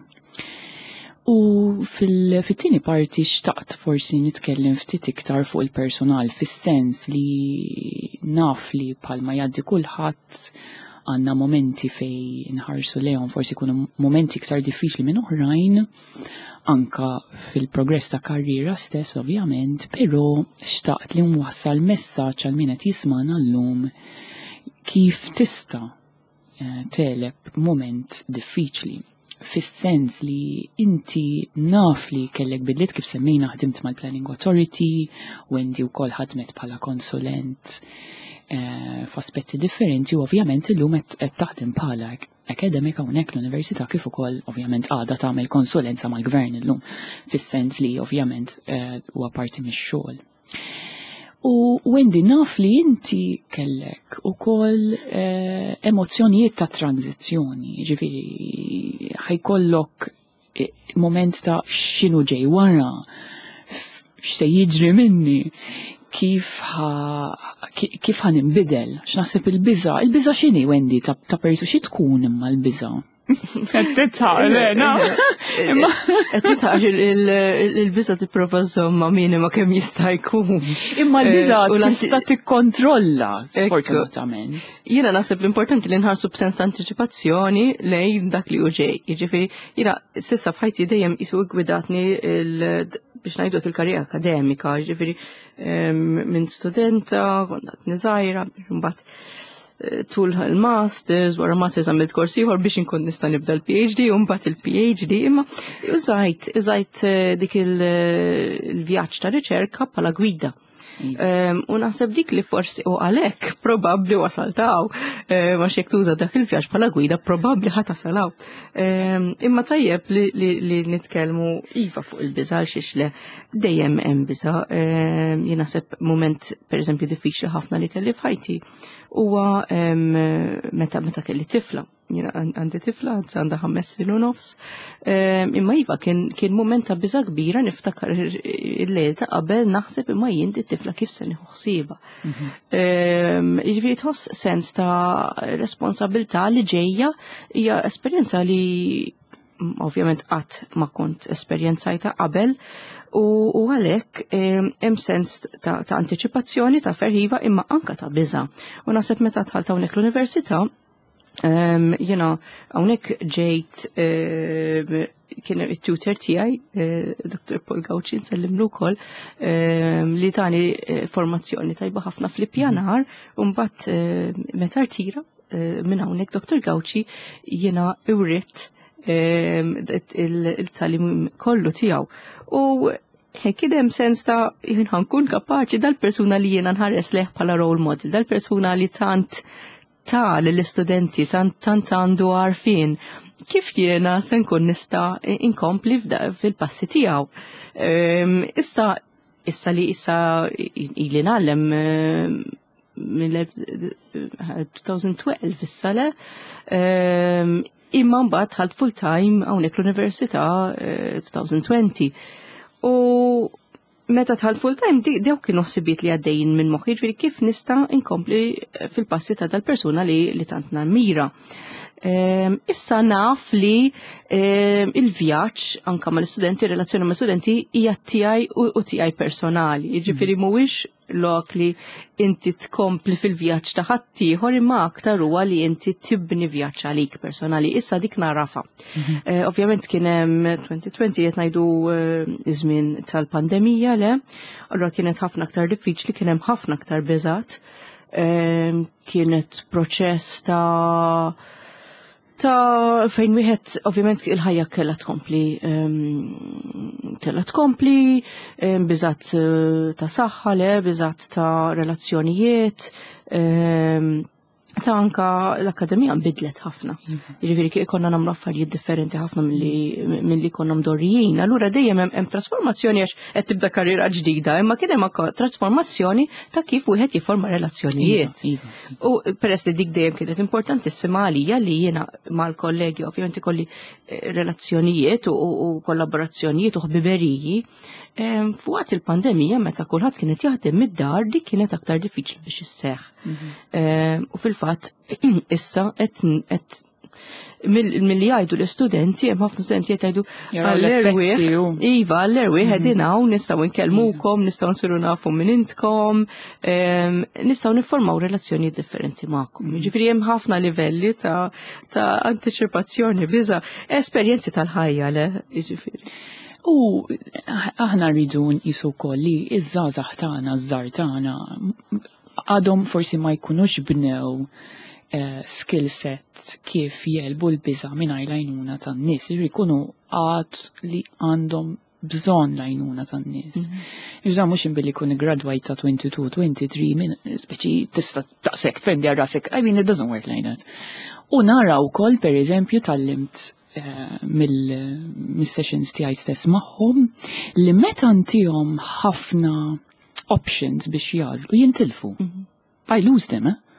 U fil-tieni parti xtaqt forsi nitkellem ftit iktar fuq il-personal fis-sens li naf li bħalma jgħaddi kulħadd għandna momenti fej nħarsu lejhom forsi jkunu momenti iktar diffiċli minn oħrajn, anka fil-progress ta' karriera stess ovvjament, però xtaqt li nwassal messaġġ għal min qed jismana llum kif tista' teleb moment diffiċli. Fis-sens li inti naf li kellek bidliet kif semmejna ħdimt mal-Planning Authority, Wendy wkoll ħadmet bħala konsulent uh, f'aspetti differenti u ovvjament illum qed taħdem bħala academic hawnhekk l-Università kif ukoll ovvjament għadha tagħmel konsulenza mal-Gvern illum fis-sens li ovvjament huwa uh, parti mix-xogħol. U Wendy naf li inti kellek ukoll uh, emozzjonijiet ta' tranzizzjoni, ġifieri ħajkollok moment ta' x'inhu ġej wara, x'se jiġri minni, kif ħa kif ħan imbidel, x'naħseb il-biża, il-biża x'inhi Wendy ta' ta' persu xi tkun imma l-biża? Qed titħaq lena. Imma qed titħaq il-biża tipprova żomma minima kemm jista' jkun. Imma l-biża tista' tikkontrolla sfortunatament. Jiena naħseb l-importanti li nħarsu b'sens ta' antiċipazzjoni lejn dak li hu ġej. Jiġifieri jiena s'issa f'ħajti dejjem isu gwidatni biex ngħidu il-karriera akademika, ġifieri minn studenta, kont niżgħira, mbagħad tul il-masters, wara masters għamilt kors ieħor biex inkun nista' nibda l-PhD u mbagħad il-PhD, imma użajt użajt dik il-vjaġġ ta' riċerka bħala gwida. U naħseb dik li forsi u għalhekk probabbli wasaltaw, ma xek tuża dak il-vjaġġ bħala gwida probabbli ħatasalaw. Imma tajjeb li nitkellmu iva fuq il-biża xiex le dejjem hemm biża. Jien naħseb mument pereżempju diffiċli ħafna li kelli f'ħajti huwa meta meta kelli tifla. Jiena għandi tifla, għandha ħames snin u nofs. Imma iva kien kien mument ta' biża kbira niftakar il-lejl ta' qabel naħseb imma jien it-tifla kif se nieħu ħsiebha. Jiġifieri tħoss sens ta' responsabilità li ġejja hija esperjenza li ovvjament qatt ma kont esperjenzajta qabel u għalhekk hemm sens ta' antiċipazzjoni ta' ferħiva imma anke ta' biża. U naħseb meta dħalt hawnhekk l-università Um, you know, għonek ġejt uh, kien il-tutor tijaj, uh, doktor Paul Gauci, nsellimlu kol, um, li tani uh, formazzjoni tajba ħafna fl-ippjanar, un-bat uh, meta rtira uh, minn għonek doktor Gauci jena urit um, il-talim kollu tijaw. U kidem sens ta' jħankun kapaċi dal-persuna li jena nħares leħ pala role model, dal-persuna li tant ta' l-istudenti tant tant għandu għarfien kif jiena se nkun nista' inkompli fil-passi tiegħu. Issa issa li issa ili nagħlem mill-twenty twelve issa le imma mbagħad ħalt full time hawnhekk l-Università twenty twenty. U meta tħal full time dewk kienu ħsibiet li għaddejjin minn moħħi, ġifieri kif nista' inkompli fil-passi ta' dal-persuna li li tant nammira. Issa naf li il-vjaġġ anke mal-istudenti, relazzjoni mal-istudenti hija tiegħi u tiegħi personali. Jiġifieri mhuwiex lok li inti tkompli fil-vjaġġ ta' ħadd ieħor imma aktar huwa li inti tibni vjaġġ għalik personali. Issa dik narafha. Ovvjament kien hemm twenty twenty qed ngħidu iż-żmien tal-pandemija le, allura kienet ħafna aktar diffiċli, kien hemm ħafna aktar beżat. Kienet proċess ta' ta' fejn wieħed ovvjament il-ħajja kellha tkompli kellha tkompli biżgħat ta' saħħa le, biżgħat ta' relazzjonijiet, ta' anka l-Akkademija nbidlet ħafna. Jiġifieri kif konna nagħmlu affarijiet differenti ħafna milli milli konna mdorrijin. Allura dejjem hemm hemm trasformazzjoni għax qed tibda karriera ġdida, imma kien hemm anke trasformazzjoni ta' kif wieħed jifforma relazzjonijiet. U peress li dik dejjem kienet importantissima għalija li jiena mal-kollegi ovvjament ikolli relazzjonijiet u kollaborazzjonijiet u ħbiberiji. Fuqat il-pandemija meta kulħadd kienet jaħdem mid-dar dik kienet aktar diffiċli biex isseħħ. U fil-fatt issa qed milli jgħidu l-istudenti hemm ħafna studenti qed jgħidu għall-erwieħ iva għall-erwieħ qegħdin hawn nistgħu nkellmukom, nistgħu nsiru nafu minn intkom, nistgħu nifformaw relazzjonijiet differenti magħkom. Jiġifieri hemm ħafna livelli ta' ta' antiċipazzjoni biża' esperjenzi tal-ħajja le jiġifieri. U aħna rridu nqisu wkoll li iż-żgħażagħ tagħna, żżar tagħna għadhom forsi ma jkunux bnew skill set kif jelbu l-biża' mingħajr l-għajnuna tan-nies, jkunu għad li għandhom bżonn l-għajnuna tan-nies. Iżda mhux inbilli jkun igradwajt ta' twenty-two, twenty-three min speċi tista' taqsek tfendi għal rasek. I mean it doesn't work like that. U nara wkoll pereżempju tallimt mill-sessions tiegħi stess magħhom li meta ntihom ħafna options biex jażlu jintilfu. I lose them, eh?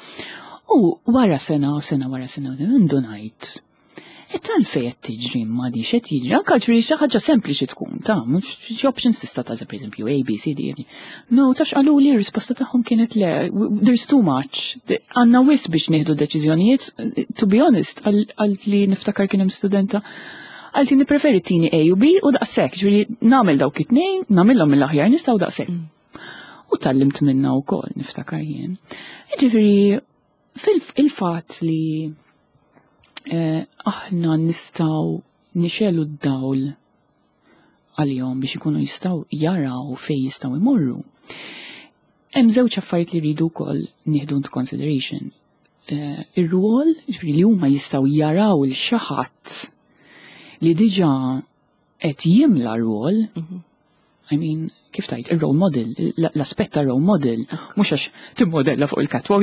U wara sena u sena wara sena ndunajt. E tal-fejn qed tiġri ma di xed jiġri, anke ġri xi ħaġa sempliċi tkun ta' mhux xi options tista' tażel pereżempju A, B, C, D. No, tafx qalu li r-risposta tagħhom kienet le, there's too much. Għandna wis biex nieħdu deċiżjonijiet, to be honest, għalt li niftakar kien hemm studenta għalt li nippreferi tini A u B u daqshekk, ġifieri nagħmel dawk it-tnejn, nagħmilhom mill-aħjar nistgħu daqshekk. U tallimt minnha wkoll niftakar jien. Jiġifieri fil-fatt li aħna nistaw nixelu d-dawl għal-jom biex ikunu jistaw jaraw fej jistaw imorru. Hemm żewġ affarijiet li rridu wkoll nieħdu into consideration. Ir-rwol li huma jistaw jaraw il xi ħadd li diġà qed jimla rwol. I mean, kif tajt, il-role model, l-aspett ta' role model, mhux għax timmodella fuq il-catwalk,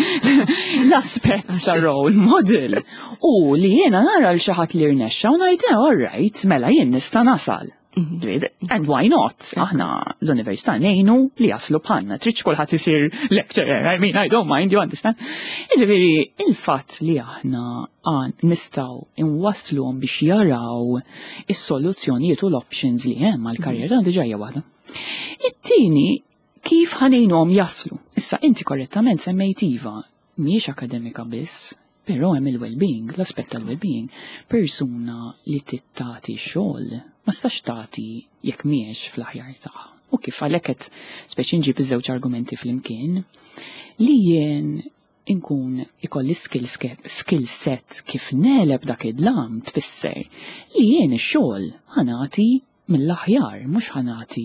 l-aspett ta' role model. U li jiena nara l xi ħadd li rnexxa u ngħid all right, mela jien nista' nasal. And why not? Aħna l-Università ngħinu li jaslu bħalna, tridx kulħadd isir lecturer, I mean, I don't mind, you understand? Jiġifieri il-fatt li aħna nistgħu inwassluhom biex jaraw is-soluzzjonijiet u l-options li hemm għall-karriera diġà hija waħda. It-tieni kif ħanejnuhom jaslu. Issa inti korrettament semmejt iva mhijiex akademika biss, però hemm il-well-being, l-aspett tal-well-being, persuna li tittati xogħol ma stax tagħti jekk mhijiex fl-aħjar tagħha. U kif għalhekk qed speċi nġib iż-żewġ argumenti flimkien li jien inkun ikolli skill set kif neleb dak id-lam tfisser li jien ix-xogħol ħanati mill-aħjar mhux ħanati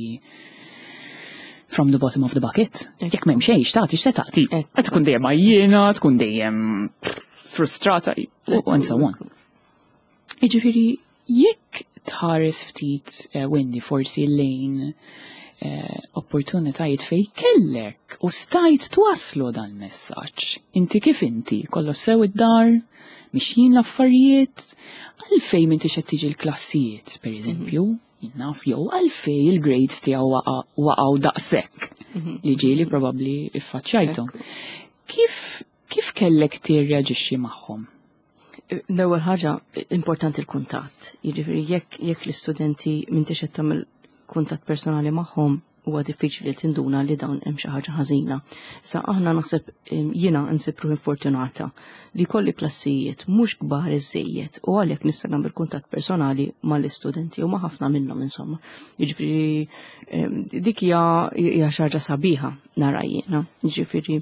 from the bottom of the bucket. Jekk m'hemm xejn x'tagħti x'se tagħti. Qed tkun dejjem għajjiena, tkun dejjem frustrata u and so on. Jiġifieri jekk tħares ftit Wendy forsi lejn opportunitajiet fej kellek u stajt twaslu dan messaġġ. Inti kif inti, kollox sew id-dar, mixjin l-affarijiet, għalfej m'inti qed tiġi l-klassijiet, pereżempju, jinnaf jew għalfej il-grades tiegħu waqgħu daqshekk li ġieli probabbli iffaċċjajthom. Kif kif kellek tirreaġixxi magħhom? L-ewwel ħaġa importanti l-kuntatt. Jiġifieri jekk jekk l-istudenti m'intix qed tagħmel kuntatt personali magħhom huwa diffiċli tinduna li dawn hemm xi ħaġa ħażina. Sa aħna naħseb jiena nsib ruħi fortunata li kolli klassijiet mhux kbar iżejjed u għalhekk nista' nagħmel kuntatt personali mal-istudenti u ma' ħafna minnhom insomma. Jiġifieri dik hija hija xi ħaġa sabiħa nara jiena. Jiġifieri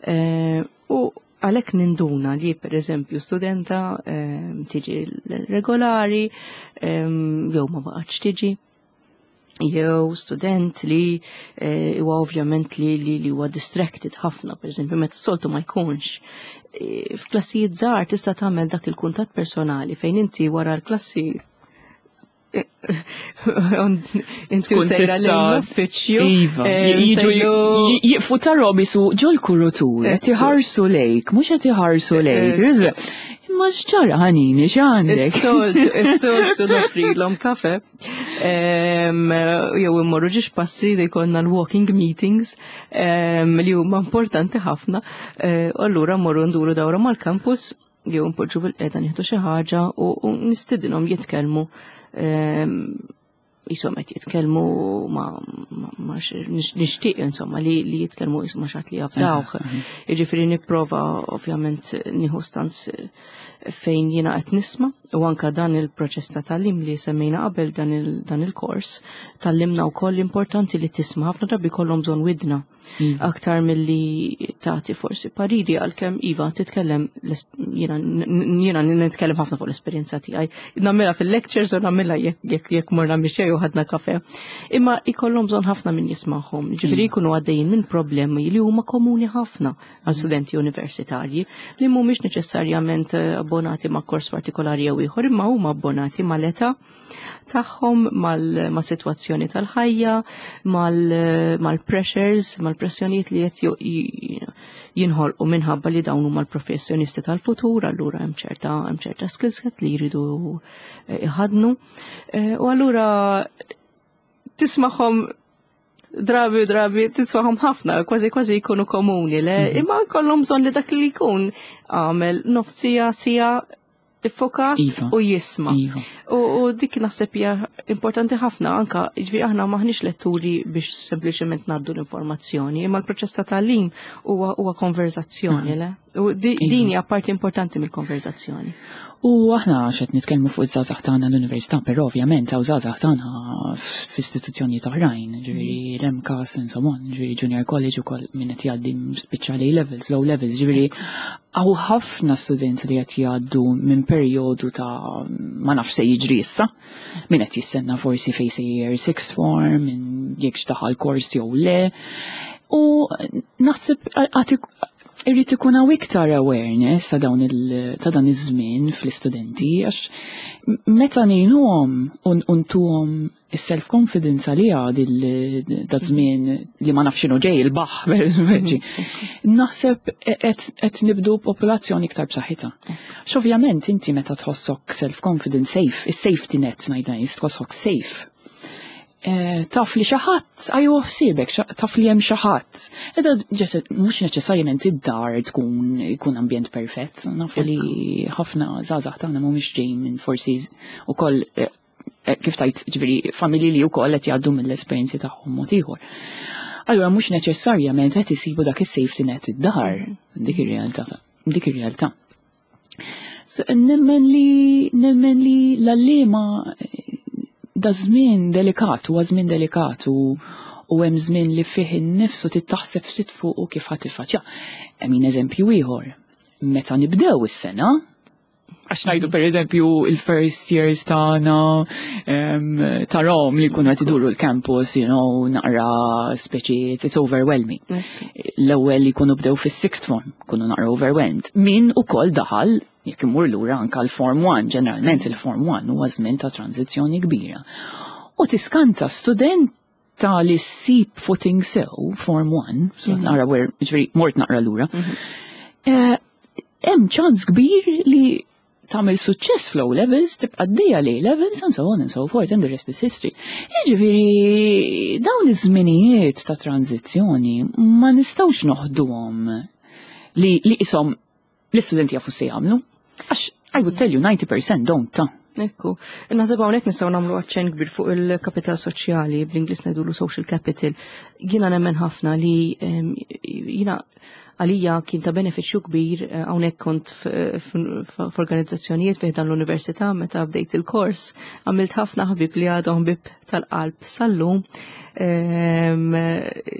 u għalhekk ninduna li pereżempju studenta tiġi regolari jew ma baqgħetx tiġi. Jew student li huwa ovvjament li li huwa distracted ħafna, pereżempju meta soltu ma jkunx. F'klassijiet żgħar tista' tagħmel dak il-kuntatt personali fejn inti wara l-klassi inti Tkun sejra tista' l-uffiċju. Iva, eh, jiġu tajlu- j- jiqfu tarrob jisu ġol kurutur, qed iħarsu lejk, mhux qed iħarsu lejk. Eh, Imma x'ċara ħanini x'għandek. Is-soltu, is-soltu nofrilhom kafe. Em, Jew immorru ġiex passi li jkollna l-walking meetings em, li huma importanti ħafna. eh, u Allura mmorru nduru dawra mal-campus jew npoġġu bil-qeda nieħdu xi ħaġa u u nistidinhom jitkellmu em, jisom qed jitkellmu ma ma- ma x- nix- nixtieq insomma li li jitkellmu ma xatt li jafdawh. Jiġifieri nipprova ovvjament nieħu stanz eh, fejn jiena qed nisma' u anke dan il-proċess ta' tallim li semmejna qabel dan il- dan il-kors tallimna wkoll importanti li tisma' ħafna drabi kollhom bżonn widna aktar milli tagħti forsi pariri għalkemm iva titkellem l-es- jiena n- n- jiena nitkellem ħafna fuq l-esperjenza tiegħi. Nagħmilha fil-lectures u nagħmilha jekk jekk jekk morna mixej u ħadna kafe. Imma jkollhom bżonn ħafna min jismagħhom. Ġifieri jkunu għaddejjin minn problemi li huma komuni ħafna għal studenti universitarji li mhumiex neċessarjament eh, abbonati ma' kors partikolari jew ieħor imma huma abbonati mal-età tagħhom mal-sitwazzjoni tal-ħajja, mal-pressures, mal-pressjonijiet li qed jo- ji- jinħolqu minħabba li dawn huma l-professjonisti tal-futur, allura hemm ċerta hemm ċerta skills set li jridu eh, iħadnu. Eh, U allura tismagħhom drabi drabi tismagħhom ħafna, kważi kważi jkunu komuni, le imma jkollhom bżonn li dak li jkun għamel nofsija sija iffokat Iva. u jisma'. Iva. U u dik naħseb hija importanti ħafna anka ġifieri aħna maħniex letturi biex sempliċement ngħaddu l-informazzjoni, imma l-proċess ta' tagħlim huwa huwa konverzazzjoni le. U di- Iva. din hija parti importanti mill-konverzazzjoni. U aħna xed nitkellmu fuq iż-żgħażagħ tagħna l-università, però ovvjament hawn żgħażagħ tagħna f'istituzzjonijiet oħrajn, ġifieri l-MCAS and so on, ġifieri junior college ukoll min qed jgħaddi spiċċa A levels, low levels, ġifieri hawn ħafna studenti li qed jgħaddu minn perjodu ta' ma nafx se jiġri issa, min qed jistenna forsi fejn se year sixth form, min jekk xtaħal kors jew le. U naħseb għati irrid ikun hawn iktar awareness ta' dawn il ta' dan iż-żmien fl-istudenti għax meta ngħinuhom u ntuhom is-self confidence għaliha da żmien li ma nafx x'inhu ġej il-baħ veġi. Naħseb qed nibdu popolazzjoni iktar b'saħħitha. X'ovvjament inti meta tħossok self confidence safe, is-safety net ngħidha tħossok safe. Taf li xaħat, għaju ħsibek, taf li jem xaħat. Edha ġeset, mux neċessarjament id-dar tkun ikun ambjent perfett. Naf li ħafna zazax tagħna mhumiex ġejjin minn forsi u koll kif tajt ġifieri familji li wkoll qed jgħaddu mill-esperjenzi tagħhom mod ieħor. Allura mhux neċessarjament qed isibu dak is-safety net id-dar, dik ir-realtà. Dik ir-realtà. Nemmen li nemmen li l-allima da żmien delikat, huwa żmien delikat u u hemm żmien li fih innifsu tittaħseb ftit fuq u kif ħadd tiffaċċja. Hemm eżempju ieħor. Meta nibdew is-sena, għax ngħidu pereżempju il-first years tagħna ta' Rom li jkunu qed iduru l-campus, you know, naqra speċi it's overwhelming. L-ewwel li jkunu bdew fis-sixth form, kunu naqra overwhelmed. Min ukoll daħal jekk imur lura anke l-Form one, ġeneralment il-Form one huwa żmien ta' tranzizzjoni kbira. U tiskanta student ta' li ssib footing sew, Form one, so nara where, ġifieri mort naqra lura. Hemm ċans kbir li tagħmel suċċess flow levels, tibqa' għaddejja li levels and so on and so forth and the rest is history. Ġifieri dawn iż-żminijiet ta' tranzizzjoni ma nistgħux noħduhom li li ishom l-istudenti jafu se jagħmlu. Għax, I would tell you, ninety percent don't ta'. Ekku, naħseb hawnhekk nistgħu nagħmlu aċċenn kbir fuq il-kapital soċjali, bl-Ingliż ngħidulu social capital. Jiena nemmen ħafna li jiena għalija kien ta' benefiċċju kbir hawnhekk kont f'organizzazzjonijiet fejn dan l-università meta bdejt il-kors, għamilt ħafna ħabib li għadhom ħbib tal-qalb sal-lum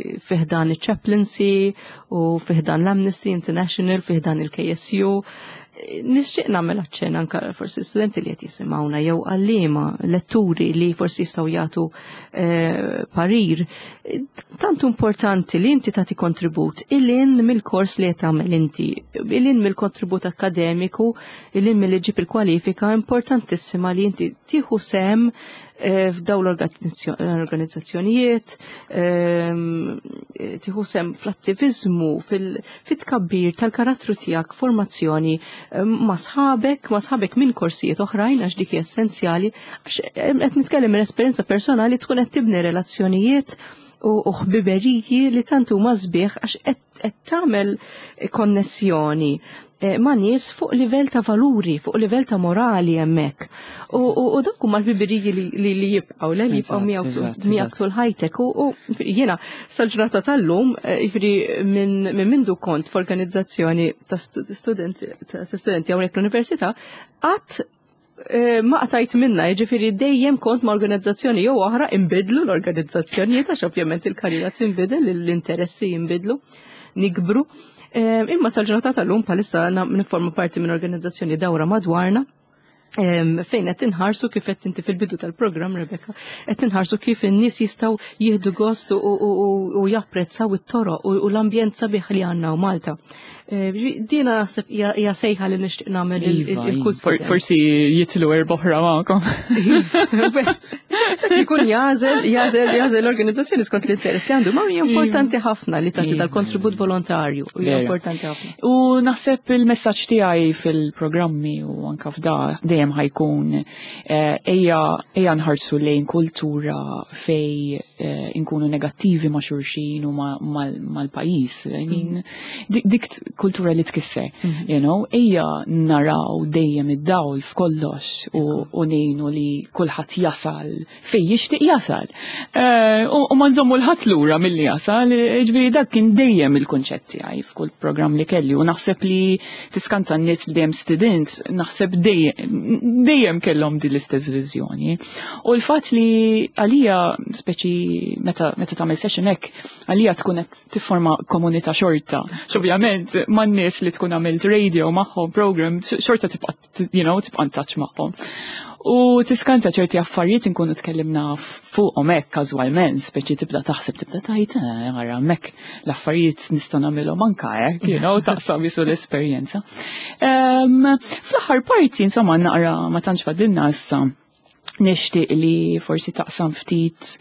fiħdan il-chaplaincy u fiħdan l-Amnesty International, fiħdan il-K S U. nixtieq nagħmel aċċenn anke forsi studenti li qed jisimgħuna jew għalliema letturi li forsi jistgħu jagħtu parir. Tant importanti li inti tagħti kontribut il-in mill-kors li qed tagħmel inti, il-in mill-kontribut akademiku, il-in mill ġib il-kwalifika, importantissima li inti tieħu sem f'daw l-organizzazzjonijiet, tieħu sem fl-attivizmu, fit-tkabbir tal-karattru tiegħek, formazzjoni ma' sħabek, ma' sħabek minn korsijiet oħrajn għax dik essenzjali, għax qed nitkellem minn esperjenza personali tkun qed tibni relazzjonijiet u ħbiberiji li tant huma sbieħ għax qed tagħmel konnessjoni ma' nies fuq livell ta' valuri, fuq livell ta' morali hemmhekk. U dak huma l-ħbiberiji li jibqgħu li jibqgħu miegħek tul ħajtek. U jiena sal-ġurnata tal-lum jiġri minn mindu kont f'organizzazzjoni ta' studenti ta' studenti hawnhekk l-università qatt ma qatajt minna, jiġifieri dejjem kont ma' organizzazzjoni jew oħra inbidlu l-organizzazzjonijiet għax ovvjament il-karriera tinbidel, l-interessi jinbidlu, nikbru. Imma sal-ġurnata tal-lum palissa niforma parti minn organizzazzjoni dawra madwarna fejn qed inħarsu kif qed inti fil-bidu tal-programm Rebecca, qed inħarsu kif in-nies jistgħu jieħdu gost u japprezzaw it-toroq u l-ambjent sabiħ li għandna u Malta. Dina naħseb hija sejħa li nixtieq nagħmel il-kull. Forsi jitlu erboħra magħkom. Jkun jażel, jażel, jażel l-organizzazzjoni skont l-interess li għandu, ma hija importanti ħafna li tagħti tal-kontribut volontarju, hija importanti ħafna. U naħseb il-messaġġ tiegħi fil-programmi u anke f'da dejjem ħajkun ejja ejja nħarsu lejn kultura fej inkunu negattivi ma' xulxin u mal-pajjiż. I mean, dik kultura li tkisser, you know, ejja naraw dejjem id-dawl f'kollox u ngħinu li kulħadd jasal fej jixtieq jasal. U ma nżommu l-ħadd lura milli jasal, ġifieri dak kien dejjem il-kunċett tiegħi f'kull programm li kelli u naħseb li tiskanta n-nies li dejjem student, naħseb dejjem kellhom din l-istess viżjoni. U l-fatt li għalija speċi meta tagħmel session hekk, għalija tkun qed tifforma komunità xorta. Ovvjament man-nies li tkun għamilt radio magħhom program xorta tibqa' you know tibqa' ntaċ magħhom. U tiskanta ċerti affarijiet inkunu tkellimna fuqhom hekk każwalment, speċi tibda taħseb tibda tgħid ara hemmhekk l-affarijiet nista' nagħmilhom anke hekk, you know, taqsam bisu l-esperjenza. Fl-aħħar parti insomma naqra ma tantx fadilna issa nixtieq li forsi taqsam ftit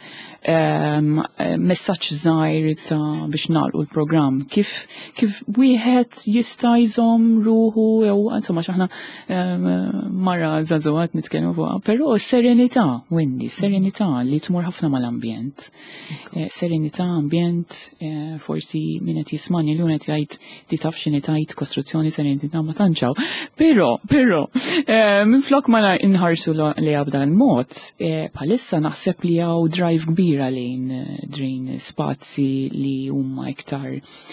messaġġ żgħir ta' biex nagħlqu l-programm. Kif kif wieħed jista' jżomm ruħu jew insomma x'aħna mara żagħżugħat nitkellmu fuqha, però serenità, Wendy, serenità li tmur ħafna mal-ambjent. Serenità, ambjent, forsi min qed jismani l qed jgħid li taf x'inhi tajt kostruzzjoni serenità ma tantxaw. Però, però minflok ma inħarsu li għabda l-mod, bħalissa naħseb li hawn drive kbir lejn drin spazji li huma iktar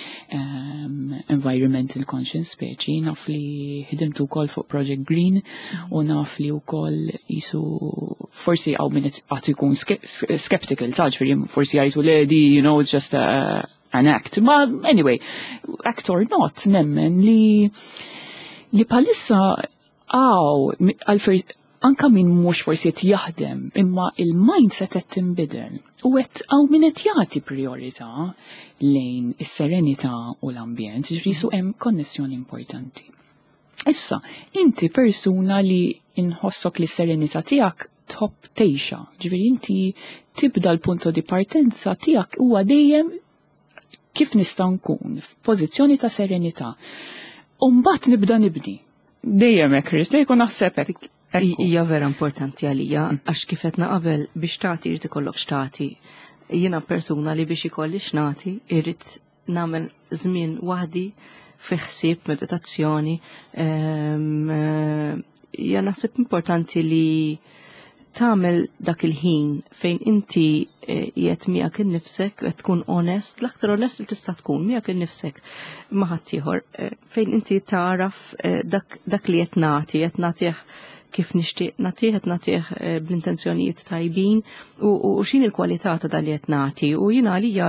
um, environmental conscious speċi, naf li ħidimtu wkoll fuq Project Green u naf li wkoll jisu forsi għaw minn qatt ikun skeptical taġ forsi jgħidu le di, you know, it's just a, an act. Ma anyway, act or not, nemmen li li palissa għaw għal anka minn mhux forsi qed jaħdem, imma il-mindset qed tinbidel. U qed hawn min qed jagħti priorità lejn is-serenità u l-ambjent, ġifieri su hemm konnessjoni importanti. Issa, inti persuna li inħossok li s-serenità tiegħek tħobb tgħixha, ġifieri inti tibda l-punto di partenza tiegħek huwa dejjem kif nista' nkun f'pożizzjoni ta' serenità. U mbagħad nibda nibni. Dejjem hekk Chris, li jkun naħseb hekk. Hija vera importanti għalija, għax kif qed qabel biex tagħti jrid ikollok xtati. Jiena persuna li biex ikolli xnati irrid nagħmel żmien waħdi fi ħsieb meditazzjoni. Hija naħseb importanti li tagħmel dak il-ħin fejn inti qiegħed miegħek innifsek qed tkun onest, l-aktar onest li tista' tkun miegħek innifsek ma' ħadd ieħor fejn inti taraf dak li qed nagħti, qed nagħtih kif nixtieq nagħtih qed nagħtih bl-intenzjonijiet tajbin u x'in il-kwalità ta' dan li qed nagħti. U jiena għalija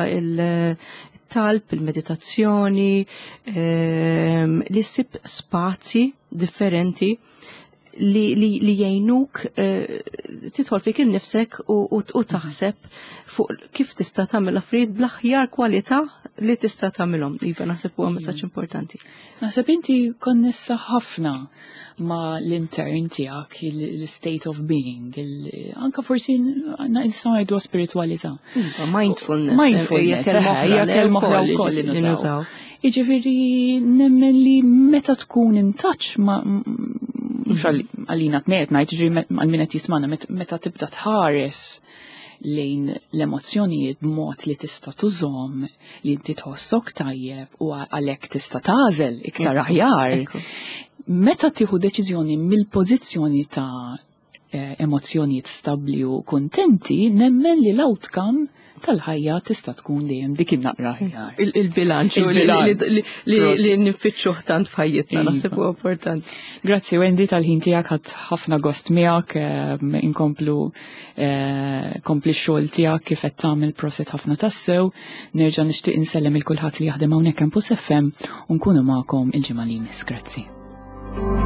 il-talb, il-meditazzjoni, li ssib spazji differenti li li li jgħinuk tidħol fik innifsek u taħseb fuq kif tista' tagħmel affarijiet bl-aħjar kwalità li tista' tagħmilhom. Iva naħseb huwa messaġġ importanti. Naħseb inti konnessa ħafna ma l-intern tiegħek, l-state of being, anka forsi insajdu spiritualità. Mindfulness. Mindfulness, hija kelma oħra wkoll li nużaw. Jiġifieri nemmen li meta tkun in touch ma' mhux għalina tnejn ngħid ġifieri għal min qed jismana meta tibda tħares lejn l-emozzjonijiet b'mod li tista' tużhom li inti tħossok tajjeb u għalhekk tista' tagħżel iktar aħjar. Meta tieħu deċiżjoni mill-pożizzjoni ta' emozzjonijiet stabbli u kuntenti, nemmen li l-outcome tal-ħajja tista' tkun dejjem dik in-naqra aħjar. Il-bilanċ li nifittxuh tant f'ħajjitna naħseb huwa importanti. Grazzi Wendy tal-ħin tiegħek ħadd ħafna gost miegħek, inkomplu kompli x-xogħol tiegħek kif qed tagħmel proset ħafna tassew. Nerġa' nixtieq insellem il kulħadd li jaħdem hawnhekk Campus F M u nkunu magħkom il-ġimgħa li jmiss. Grazzi.